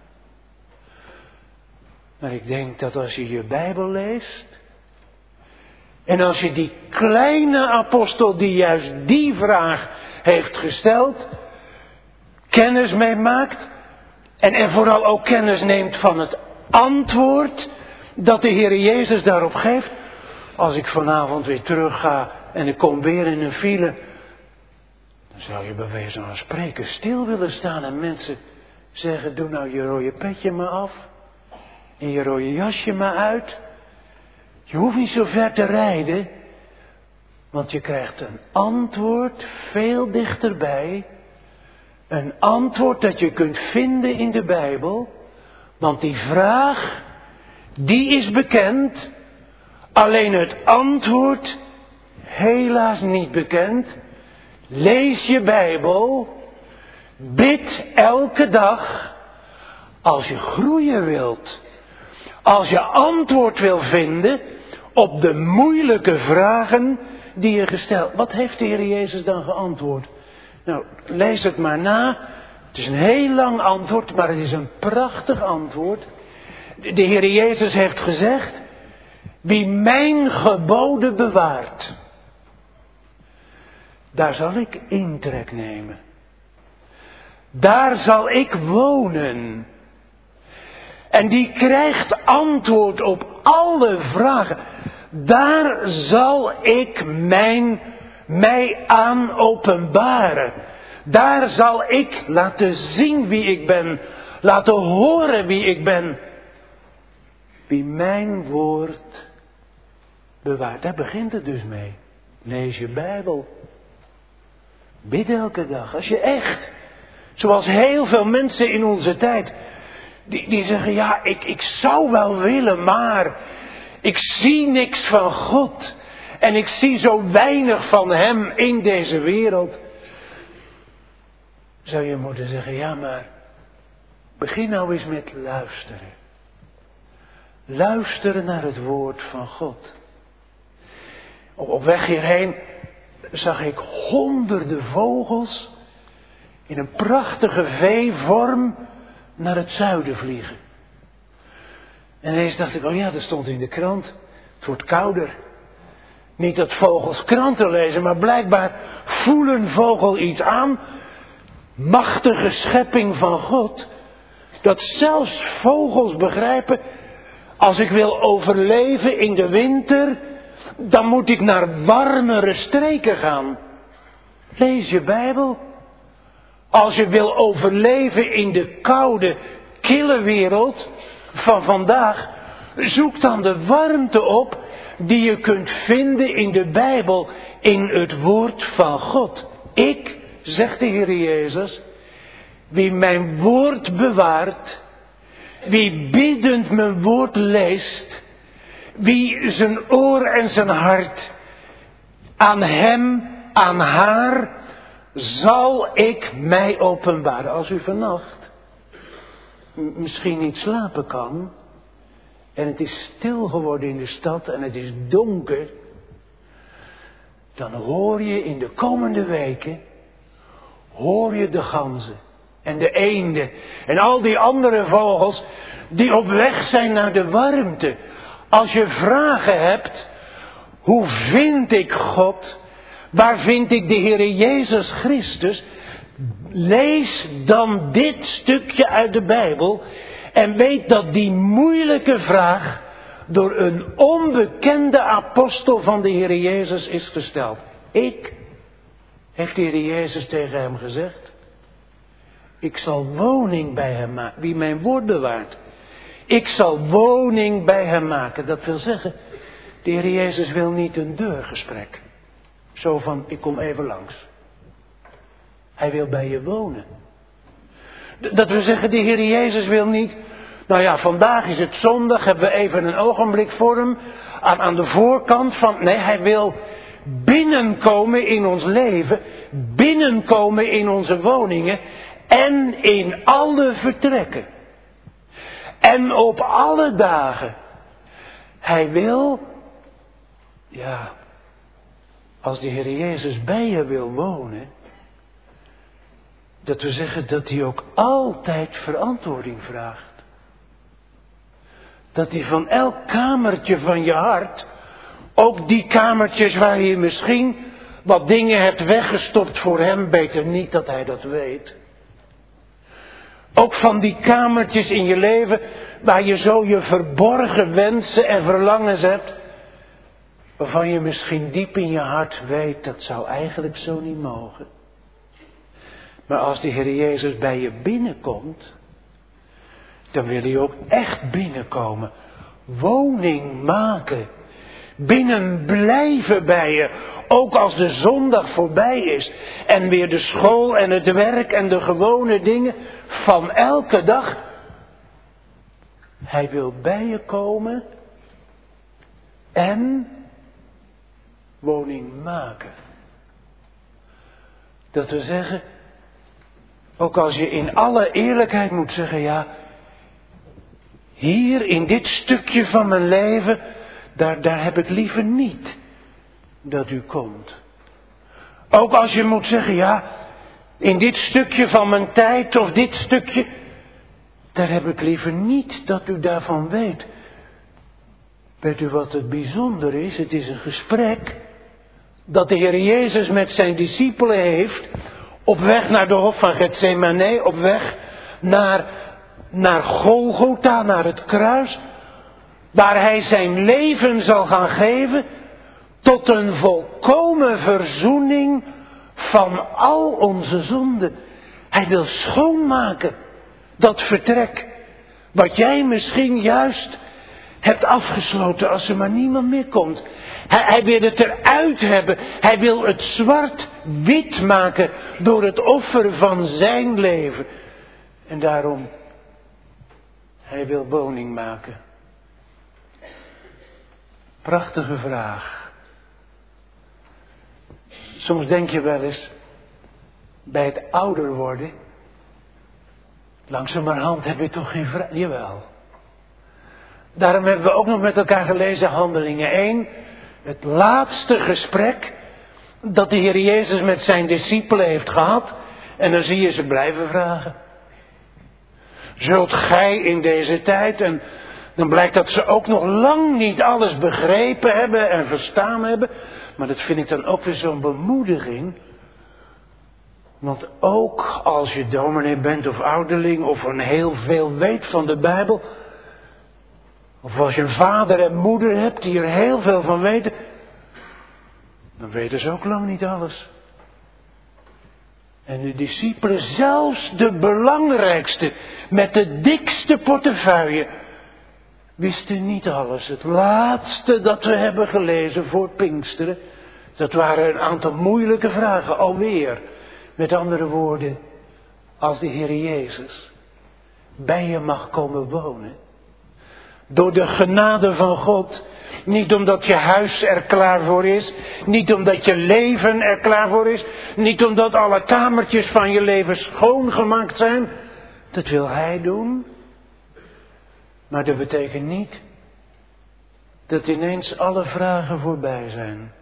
Maar ik denk dat als je je Bijbel leest, en als je die kleine apostel die juist die vraag heeft gesteld, kennis mee maakt, En, en vooral ook kennis neemt van het antwoord dat de Heer Jezus daarop geeft. Als ik vanavond weer terug ga en ik kom weer in een file, dan zou je bij wijze van spreken stil willen staan en mensen zeggen, doe nou je rode petje maar af en je rode jasje maar uit. Je hoeft niet zo ver te rijden, want je krijgt een antwoord veel dichterbij. Een antwoord dat je kunt vinden in de Bijbel. Want die vraag, die is bekend. Alleen het antwoord helaas niet bekend. Lees je Bijbel. Bid elke dag. Als je groeien wilt. Als je antwoord wil vinden op de moeilijke vragen die je gesteld. Wat heeft de Heer Jezus dan geantwoord? Nou, lees het maar na. Het is een heel lang antwoord, maar het is een prachtig antwoord. De Heer Jezus heeft gezegd, wie mijn geboden bewaart, daar zal ik intrek nemen. Daar zal ik wonen. En die krijgt antwoord op alle vragen. Daar zal ik mijn, mij aan openbaren. Daar zal ik laten zien wie ik ben. Laten horen wie ik ben. Wie mijn woord bewaart. Daar begint het dus mee. Lees je Bijbel. Bid elke dag. Als je echt, zoals heel veel mensen in onze tijd, die, die zeggen, ja, ik, ik zou wel willen, maar ik zie niks van God. En ik zie zo weinig van Hem in deze wereld. Zou je moeten zeggen, ja, maar begin nou eens met luisteren. Luisteren naar het woord van God. Op, op weg hierheen zag ik honderden vogels in een prachtige V-vorm naar het zuiden vliegen. En ineens dacht ik, oh ja, dat stond in de krant. Het wordt kouder. Niet dat vogels kranten lezen, maar blijkbaar voelen vogel iets aan. Machtige schepping van God. Dat zelfs vogels begrijpen, als ik wil overleven in de winter, dan moet ik naar warmere streken gaan. Lees je Bijbel. Als je wil overleven in de koude, kille wereld van vandaag, zoek dan de warmte op die je kunt vinden in de Bijbel, in het woord van God. Ik, zegt de Heer Jezus, wie mijn woord bewaart, wie biddend mijn woord leest, wie zijn oor en zijn hart aan hem, aan haar, zal ik mij openbaren. Als u vannacht misschien niet slapen kan en het is stil geworden in de stad en het is donker, dan hoor je in de komende weken, hoor je de ganzen en de eenden en al die andere vogels die op weg zijn naar de warmte. Als je vragen hebt, hoe vind ik God? Waar vind ik de Heer Jezus Christus? Lees dan dit stukje uit de Bijbel en weet dat die moeilijke vraag door een onbekende apostel van de Heer Jezus is gesteld. Ik, heeft de Heer Jezus tegen hem gezegd, ik zal woning bij hem maken, wie mijn woord bewaart. Ik zal woning bij hem maken. Dat wil zeggen, de Heer Jezus wil niet een deurgesprek. Zo van, ik kom even langs. Hij wil bij je wonen. Dat wil zeggen, de Heer Jezus wil niet, nou ja, vandaag is het zondag, hebben we even een ogenblik voor hem. Aan, aan de voorkant van, nee, hij wil binnenkomen in ons leven. Binnenkomen in onze woningen. En in alle vertrekken. En op alle dagen. Hij wil, ja, als de Heer Jezus bij je wil wonen, dat we zeggen dat hij ook altijd verantwoording vraagt. Dat hij van elk kamertje van je hart, ook die kamertjes waar je misschien wat dingen hebt weggestopt voor hem, beter niet dat hij dat weet. Ook van die kamertjes in je leven waar je zo je verborgen wensen en verlangens hebt. Waarvan je misschien diep in je hart weet, dat zou eigenlijk zo niet mogen. Maar als de Heer Jezus bij je binnenkomt, dan wil hij ook echt binnenkomen. Woning maken. Binnen blijven bij je. Ook als de zondag voorbij is. En weer de school en het werk en de gewone dingen van elke dag. Hij wil bij je komen. En woning maken. Dat wil zeggen, ook als je in alle eerlijkheid moet zeggen, ja, hier in dit stukje van mijn leven, daar, daar heb ik liever niet dat u komt. Ook als je moet zeggen, ja, in dit stukje van mijn tijd of dit stukje, daar heb ik liever niet dat u daarvan weet. Weet u wat het bijzonder is? Het is een gesprek dat de Heer Jezus met zijn discipelen heeft op weg naar de hof van Gethsemane, op weg naar, naar Golgotha, naar het kruis, waar hij zijn leven zal gaan geven tot een volkomen verzoening van al onze zonden. Hij wil schoonmaken dat vertrek, wat jij misschien juist hebt afgesloten als er maar niemand meer komt. Hij, hij wil het eruit hebben. Hij wil het zwart wit maken door het offer van zijn leven. En daarom, hij wil woning maken. Prachtige vraag. Soms denk je wel eens, bij het ouder worden, langzamerhand heb je toch geen vraag. Jawel. Daarom hebben we ook nog met elkaar gelezen Handelingen één. Het laatste gesprek dat de Heer Jezus met zijn discipelen heeft gehad. En dan zie je ze blijven vragen. Zult gij in deze tijd, en dan blijkt dat ze ook nog lang niet alles begrepen hebben en verstaan hebben. Maar dat vind ik dan ook weer zo'n bemoediging. Want ook als je dominee bent of ouderling of een heel veel weet van de Bijbel, of als je een vader en moeder hebt die er heel veel van weten, dan weten ze ook lang niet alles. En de discipelen, zelfs de belangrijkste, met de dikste portefeuille, wisten niet alles. Het laatste dat we hebben gelezen voor Pinksteren, dat waren een aantal moeilijke vragen alweer. Met andere woorden, als de Heer Jezus bij je mag komen wonen, door de genade van God, niet omdat je huis er klaar voor is, niet omdat je leven er klaar voor is, niet omdat alle kamertjes van je leven schoongemaakt zijn, dat wil Hij doen. Maar dat betekent niet dat ineens alle vragen voorbij zijn.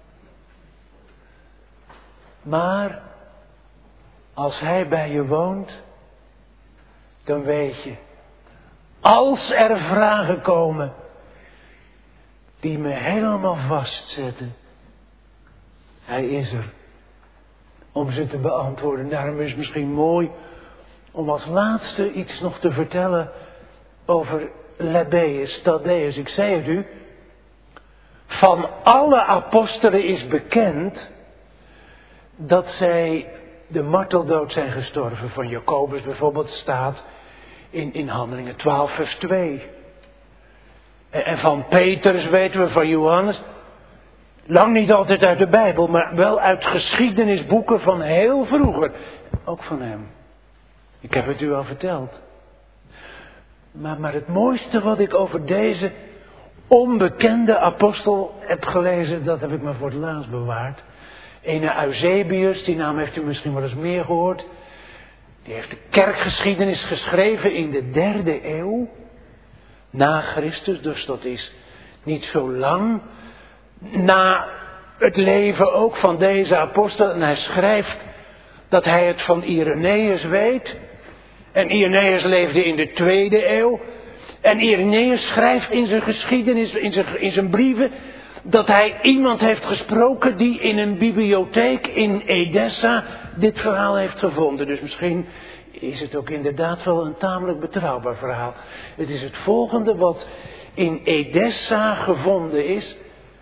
Maar als Hij bij je woont, dan weet je, als er vragen komen die me helemaal vastzetten, Hij is er om ze te beantwoorden. Daarom is het misschien mooi om als laatste iets nog te vertellen over Lebbeus, Thaddäus. Ik zei het u, van alle apostelen is bekend dat zij de marteldood zijn gestorven. Van Jacobus bijvoorbeeld staat in, in Handelingen twaalf vers twee. En, en van Petrus weten we, van Johannes, lang niet altijd uit de Bijbel, maar wel uit geschiedenisboeken van heel vroeger. Ook van hem. Ik heb het u al verteld. Maar, maar het mooiste wat ik over deze onbekende apostel heb gelezen, dat heb ik me voor het laatst bewaard. Ene Eusebius, die naam heeft u misschien wel eens meer gehoord. Die heeft de kerkgeschiedenis geschreven in de derde eeuw. Na Christus, dus dat is niet zo lang. Na het leven ook van deze apostel. En hij schrijft dat hij het van Irenaeus weet. En Irenaeus leefde in de tweede eeuw. En Irenaeus schrijft in zijn geschiedenis, in zijn, in zijn brieven, dat hij iemand heeft gesproken die in een bibliotheek in Edessa dit verhaal heeft gevonden. Dus misschien is het ook inderdaad wel een tamelijk betrouwbaar verhaal. Het is het volgende wat in Edessa gevonden is.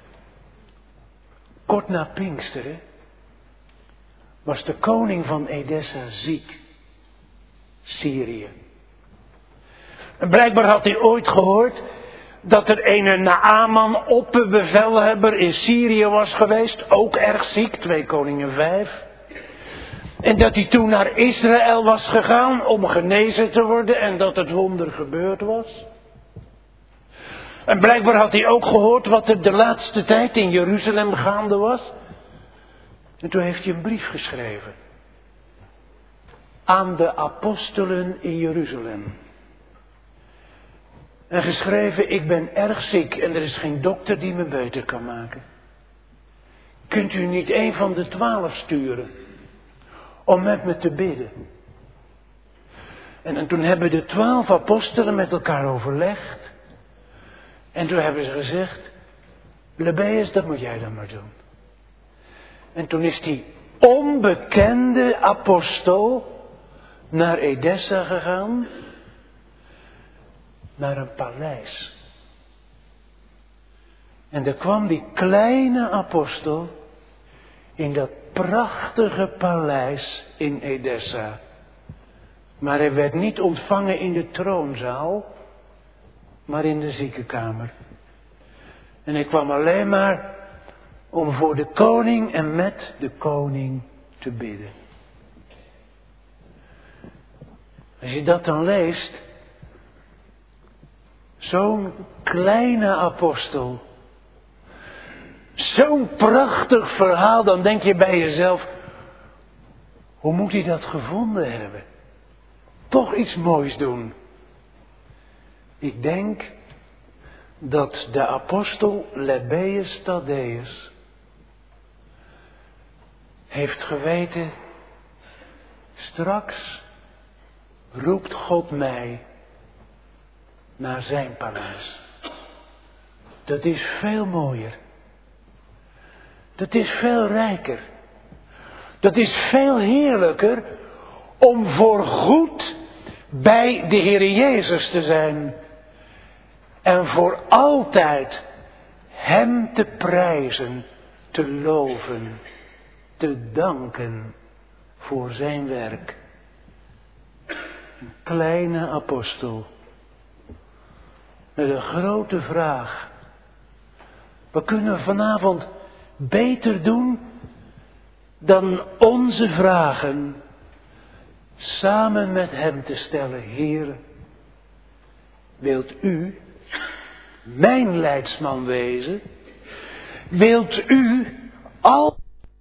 Kort na Pinksteren was de koning van Edessa ziek. Syrië. En blijkbaar had hij ooit gehoord dat er een Naaman, opperbevelhebber in Syrië was geweest. Ook erg ziek, twee Koningen vijf. En dat hij toen naar Israël was gegaan om genezen te worden en dat het wonder gebeurd was. En blijkbaar had hij ook gehoord wat er de laatste tijd in Jeruzalem gaande was. En toen heeft hij een brief geschreven. Aan de apostelen in Jeruzalem. En geschreven, ik ben erg ziek en er is geen dokter die me beter kan maken. Kunt u niet een van de twaalf sturen om met me te bidden? En, en toen hebben de twaalf apostelen met elkaar overlegd. En toen hebben ze gezegd, Lebbeus, dat moet jij dan maar doen. En toen is die onbekende apostel naar Edessa gegaan. Naar een paleis. En er kwam die kleine apostel in dat prachtige paleis in Edessa. Maar hij werd niet ontvangen in de troonzaal, maar in de ziekenkamer. En hij kwam alleen maar om voor de koning en met de koning te bidden. Als je dat dan leest, zo'n kleine apostel, zo'n prachtig verhaal, dan denk je bij jezelf, hoe moet hij dat gevonden hebben? Toch iets moois doen. Ik denk dat de apostel Lebbeus Thaddäus heeft geweten, straks roept God mij naar zijn paleis. Dat is veel mooier. Dat is veel rijker. Dat is veel heerlijker om voor goed bij de Heer Jezus te zijn. En voor altijd Hem te prijzen, te loven, te danken voor zijn werk. Een kleine apostel. Met een grote vraag. We kunnen vanavond beter doen dan onze vragen samen met Hem te stellen. Heer, wilt U mijn leidsman wezen? Wilt U al...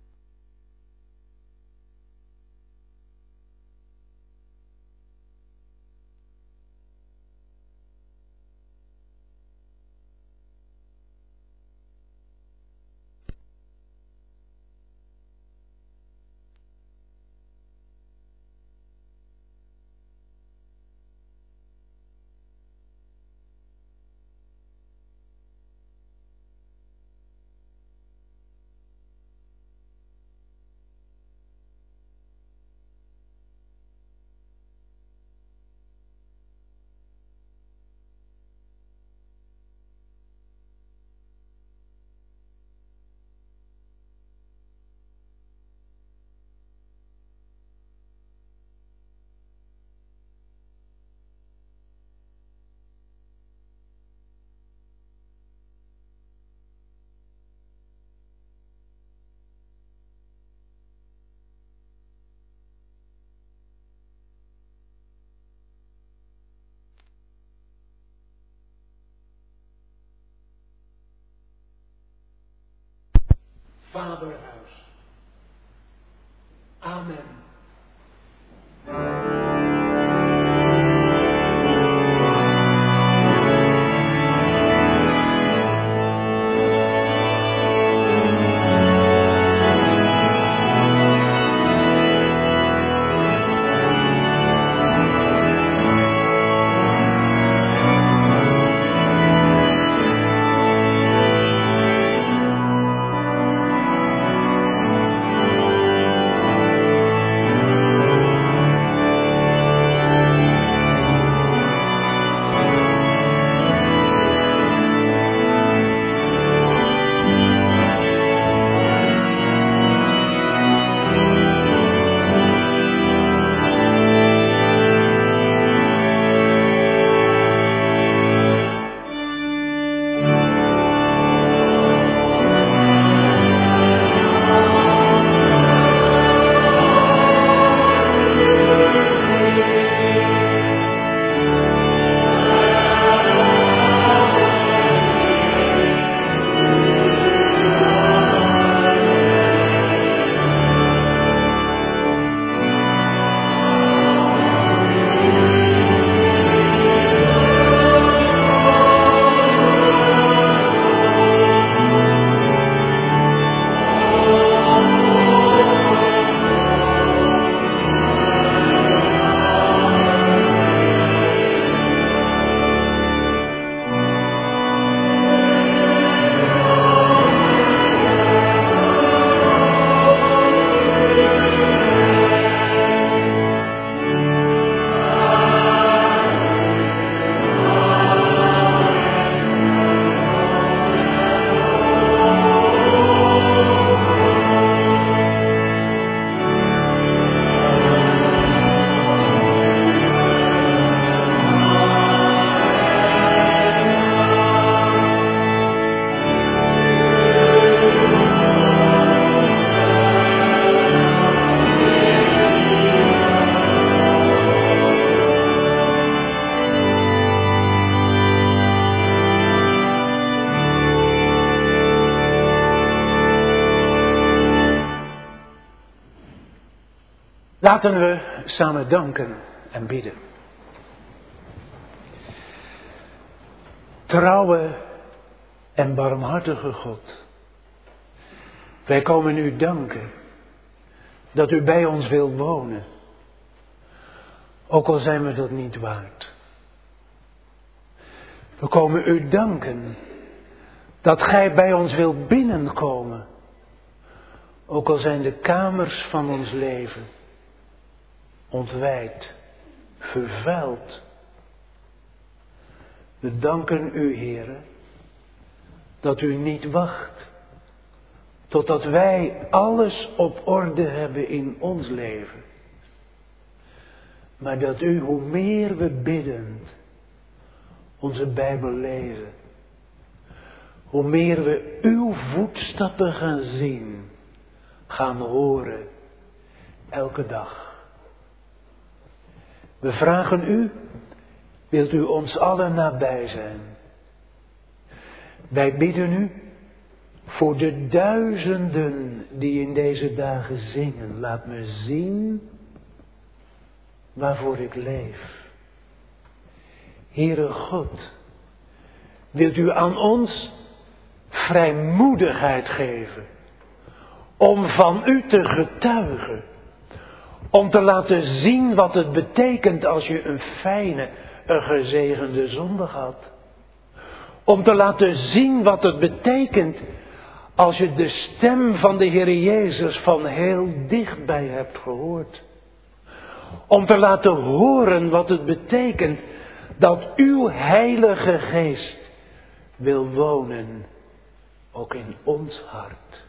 Vaderhuis. Amen. Laten we samen danken en bidden. Trouwe en barmhartige God, wij komen u danken dat u bij ons wil wonen, ook al zijn we dat niet waard. We komen u danken dat gij bij ons wilt binnenkomen, ook al zijn de kamers van ons leven ontwijd, vervuild. We danken u, Heere, dat u niet wacht totdat wij alles op orde hebben in ons leven. Maar dat u, hoe meer we biddend onze Bijbel lezen, hoe meer we uw voetstappen gaan zien, gaan horen, elke dag. We vragen u, wilt u ons allen nabij zijn? Wij bidden u voor de duizenden die in deze dagen zingen. Laat me zien waarvoor ik leef. Heere God, wilt u aan ons vrijmoedigheid geven om van u te getuigen. Om te laten zien wat het betekent als je een fijne, een gezegende zondag had. Om te laten zien wat het betekent als je de stem van de Heer Jezus van heel dichtbij hebt gehoord. Om te laten horen wat het betekent dat uw Heilige Geest wil wonen, ook in ons hart.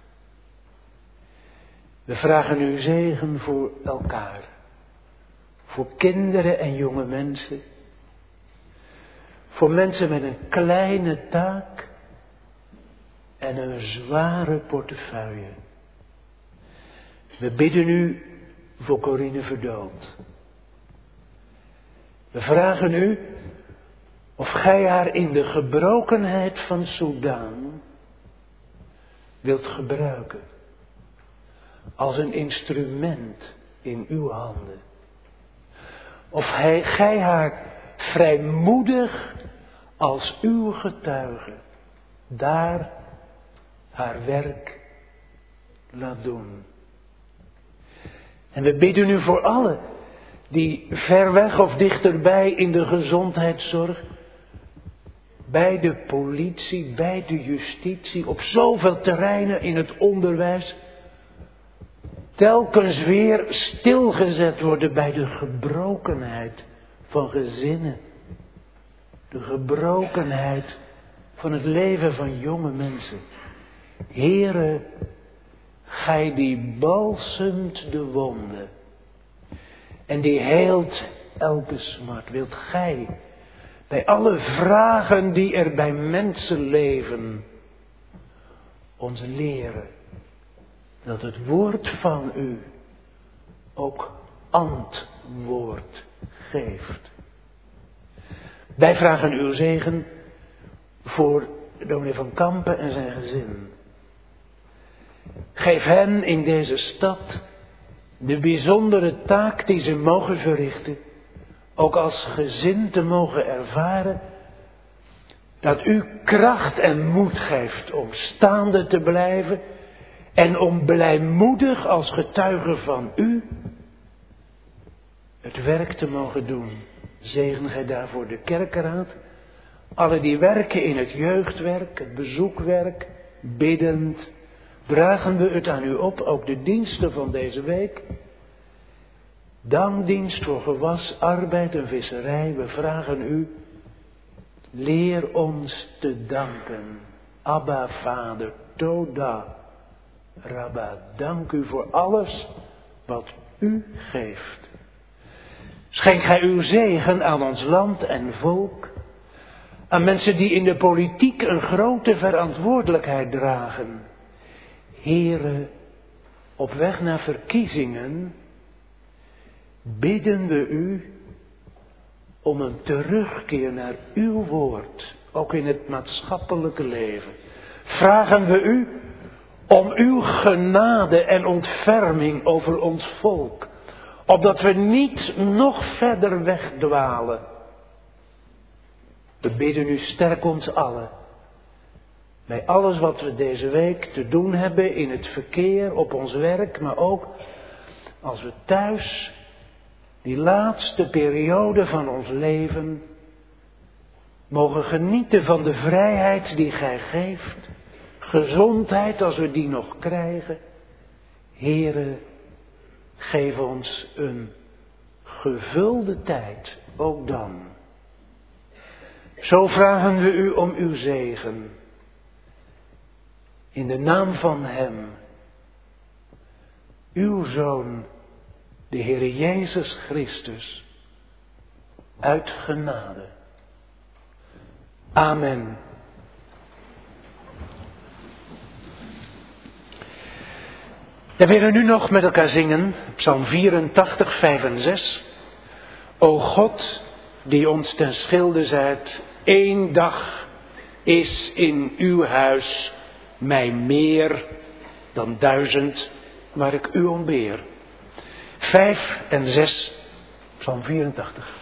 We vragen uw zegen voor elkaar, voor kinderen en jonge mensen, voor mensen met een kleine taak en een zware portefeuille. We bidden u voor Corine Verdood. We vragen u of gij haar in de gebrokenheid van Soedan wilt gebruiken. Als een instrument in uw handen. Of hij, gij haar vrijmoedig als uw getuige daar haar werk laat doen. En we bidden u voor allen die ver weg of dichterbij in de gezondheidszorg, bij de politie, bij de justitie, op zoveel terreinen in het onderwijs, telkens weer stilgezet worden bij de gebrokenheid van gezinnen. De gebrokenheid van het leven van jonge mensen. Heere, gij die balsemt de wonden en die heelt elke smart, wilt gij bij alle vragen die er bij mensen leven ons leren dat het woord van u ook antwoord geeft. Wij vragen uw zegen voor dominee Van Kampen en zijn gezin. Geef hen in deze stad de bijzondere taak die ze mogen verrichten, ook als gezin te mogen ervaren, dat u kracht en moed geeft om staande te blijven en om blijmoedig als getuige van u het werk te mogen doen. Zegen gij daarvoor de kerkenraad, alle die werken in het jeugdwerk, het bezoekwerk, biddend, dragen we het aan u op, ook de diensten van deze week. Dankdienst voor gewas, arbeid en visserij, we vragen u, leer ons te danken. Abba, Vader, Toda, Rabba, dank u voor alles wat u geeft. Schenk gij uw zegen aan ons land en volk, aan mensen die in de politiek een grote verantwoordelijkheid dragen. Heere, op weg naar verkiezingen bidden we u om een terugkeer naar uw woord, ook in het maatschappelijke leven. Vragen we u om uw genade en ontferming over ons volk, Opdat we niet nog verder wegdwalen. We bidden u, sterk ons allen. Bij alles wat we deze week te doen hebben in het verkeer, op ons werk, maar ook als we thuis die laatste periode van ons leven mogen genieten van de vrijheid die gij geeft. Gezondheid als we die nog krijgen. Heere, geef ons een gevulde tijd, ook dan. Zo vragen we u om uw zegen. In de naam van Hem, uw Zoon, de Heere Jezus Christus, uit genade. Amen. We willen nu nog met elkaar zingen, Psalm vierentachtig, vijf en zes. O God, die ons ten schilde zijt, één dag is in uw huis mij meer dan duizend waar ik u om beer. Vijf en zes, Psalm vierentachtig.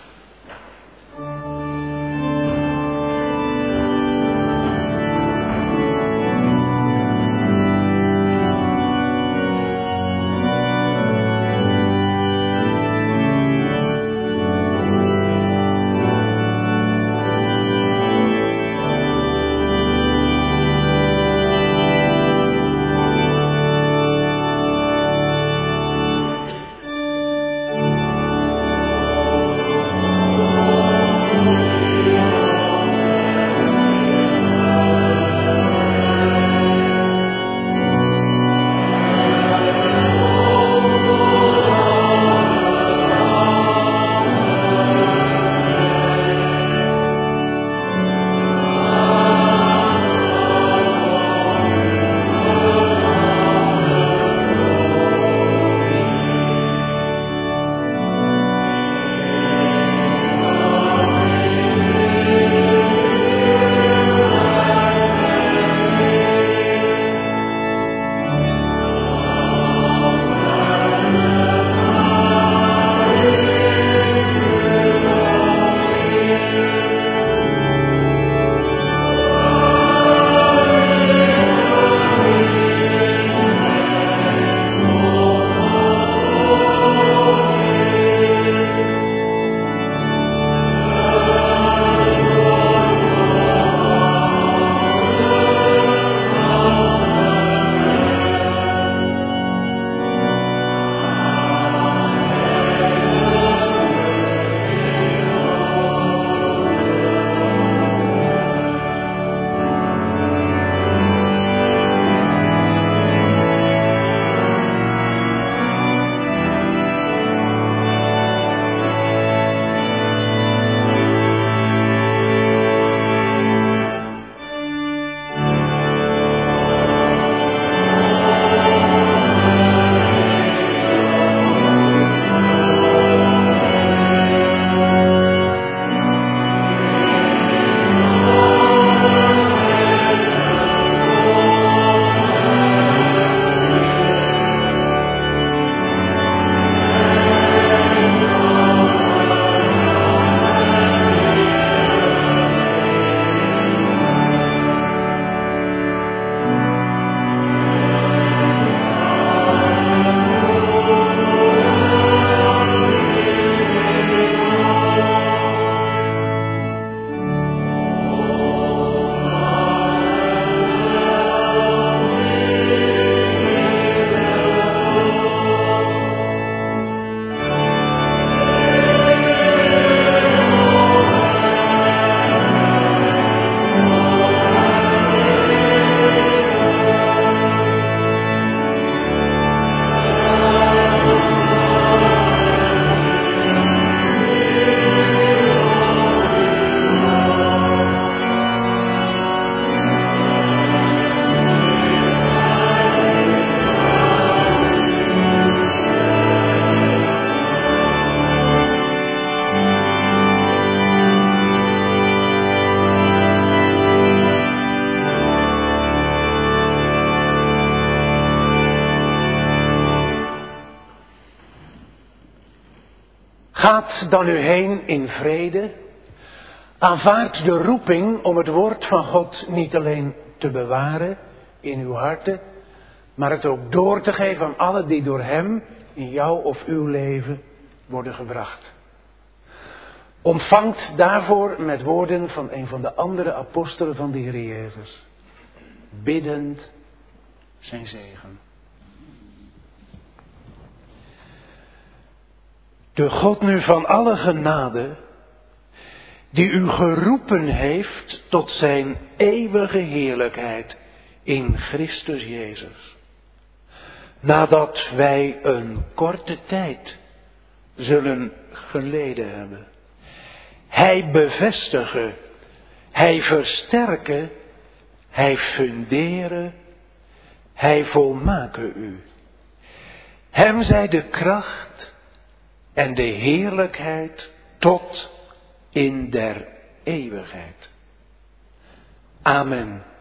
Gaat dan nu heen in vrede. Aanvaard de roeping om het woord van God niet alleen te bewaren in uw harten, maar het ook door te geven aan allen die door hem in jou of uw leven worden gebracht. Ontvangt daarvoor met woorden van een van de andere apostelen van de Heer Jezus, biddend zijn zegen. De God nu van alle genade, die u geroepen heeft tot zijn eeuwige heerlijkheid in Christus Jezus. Nadat wij een korte tijd zullen geleden hebben. Hij bevestige, hij versterke, hij fundere, hij volmaken u. Hem zij de kracht en de heerlijkheid tot in der eeuwigheid. Amen.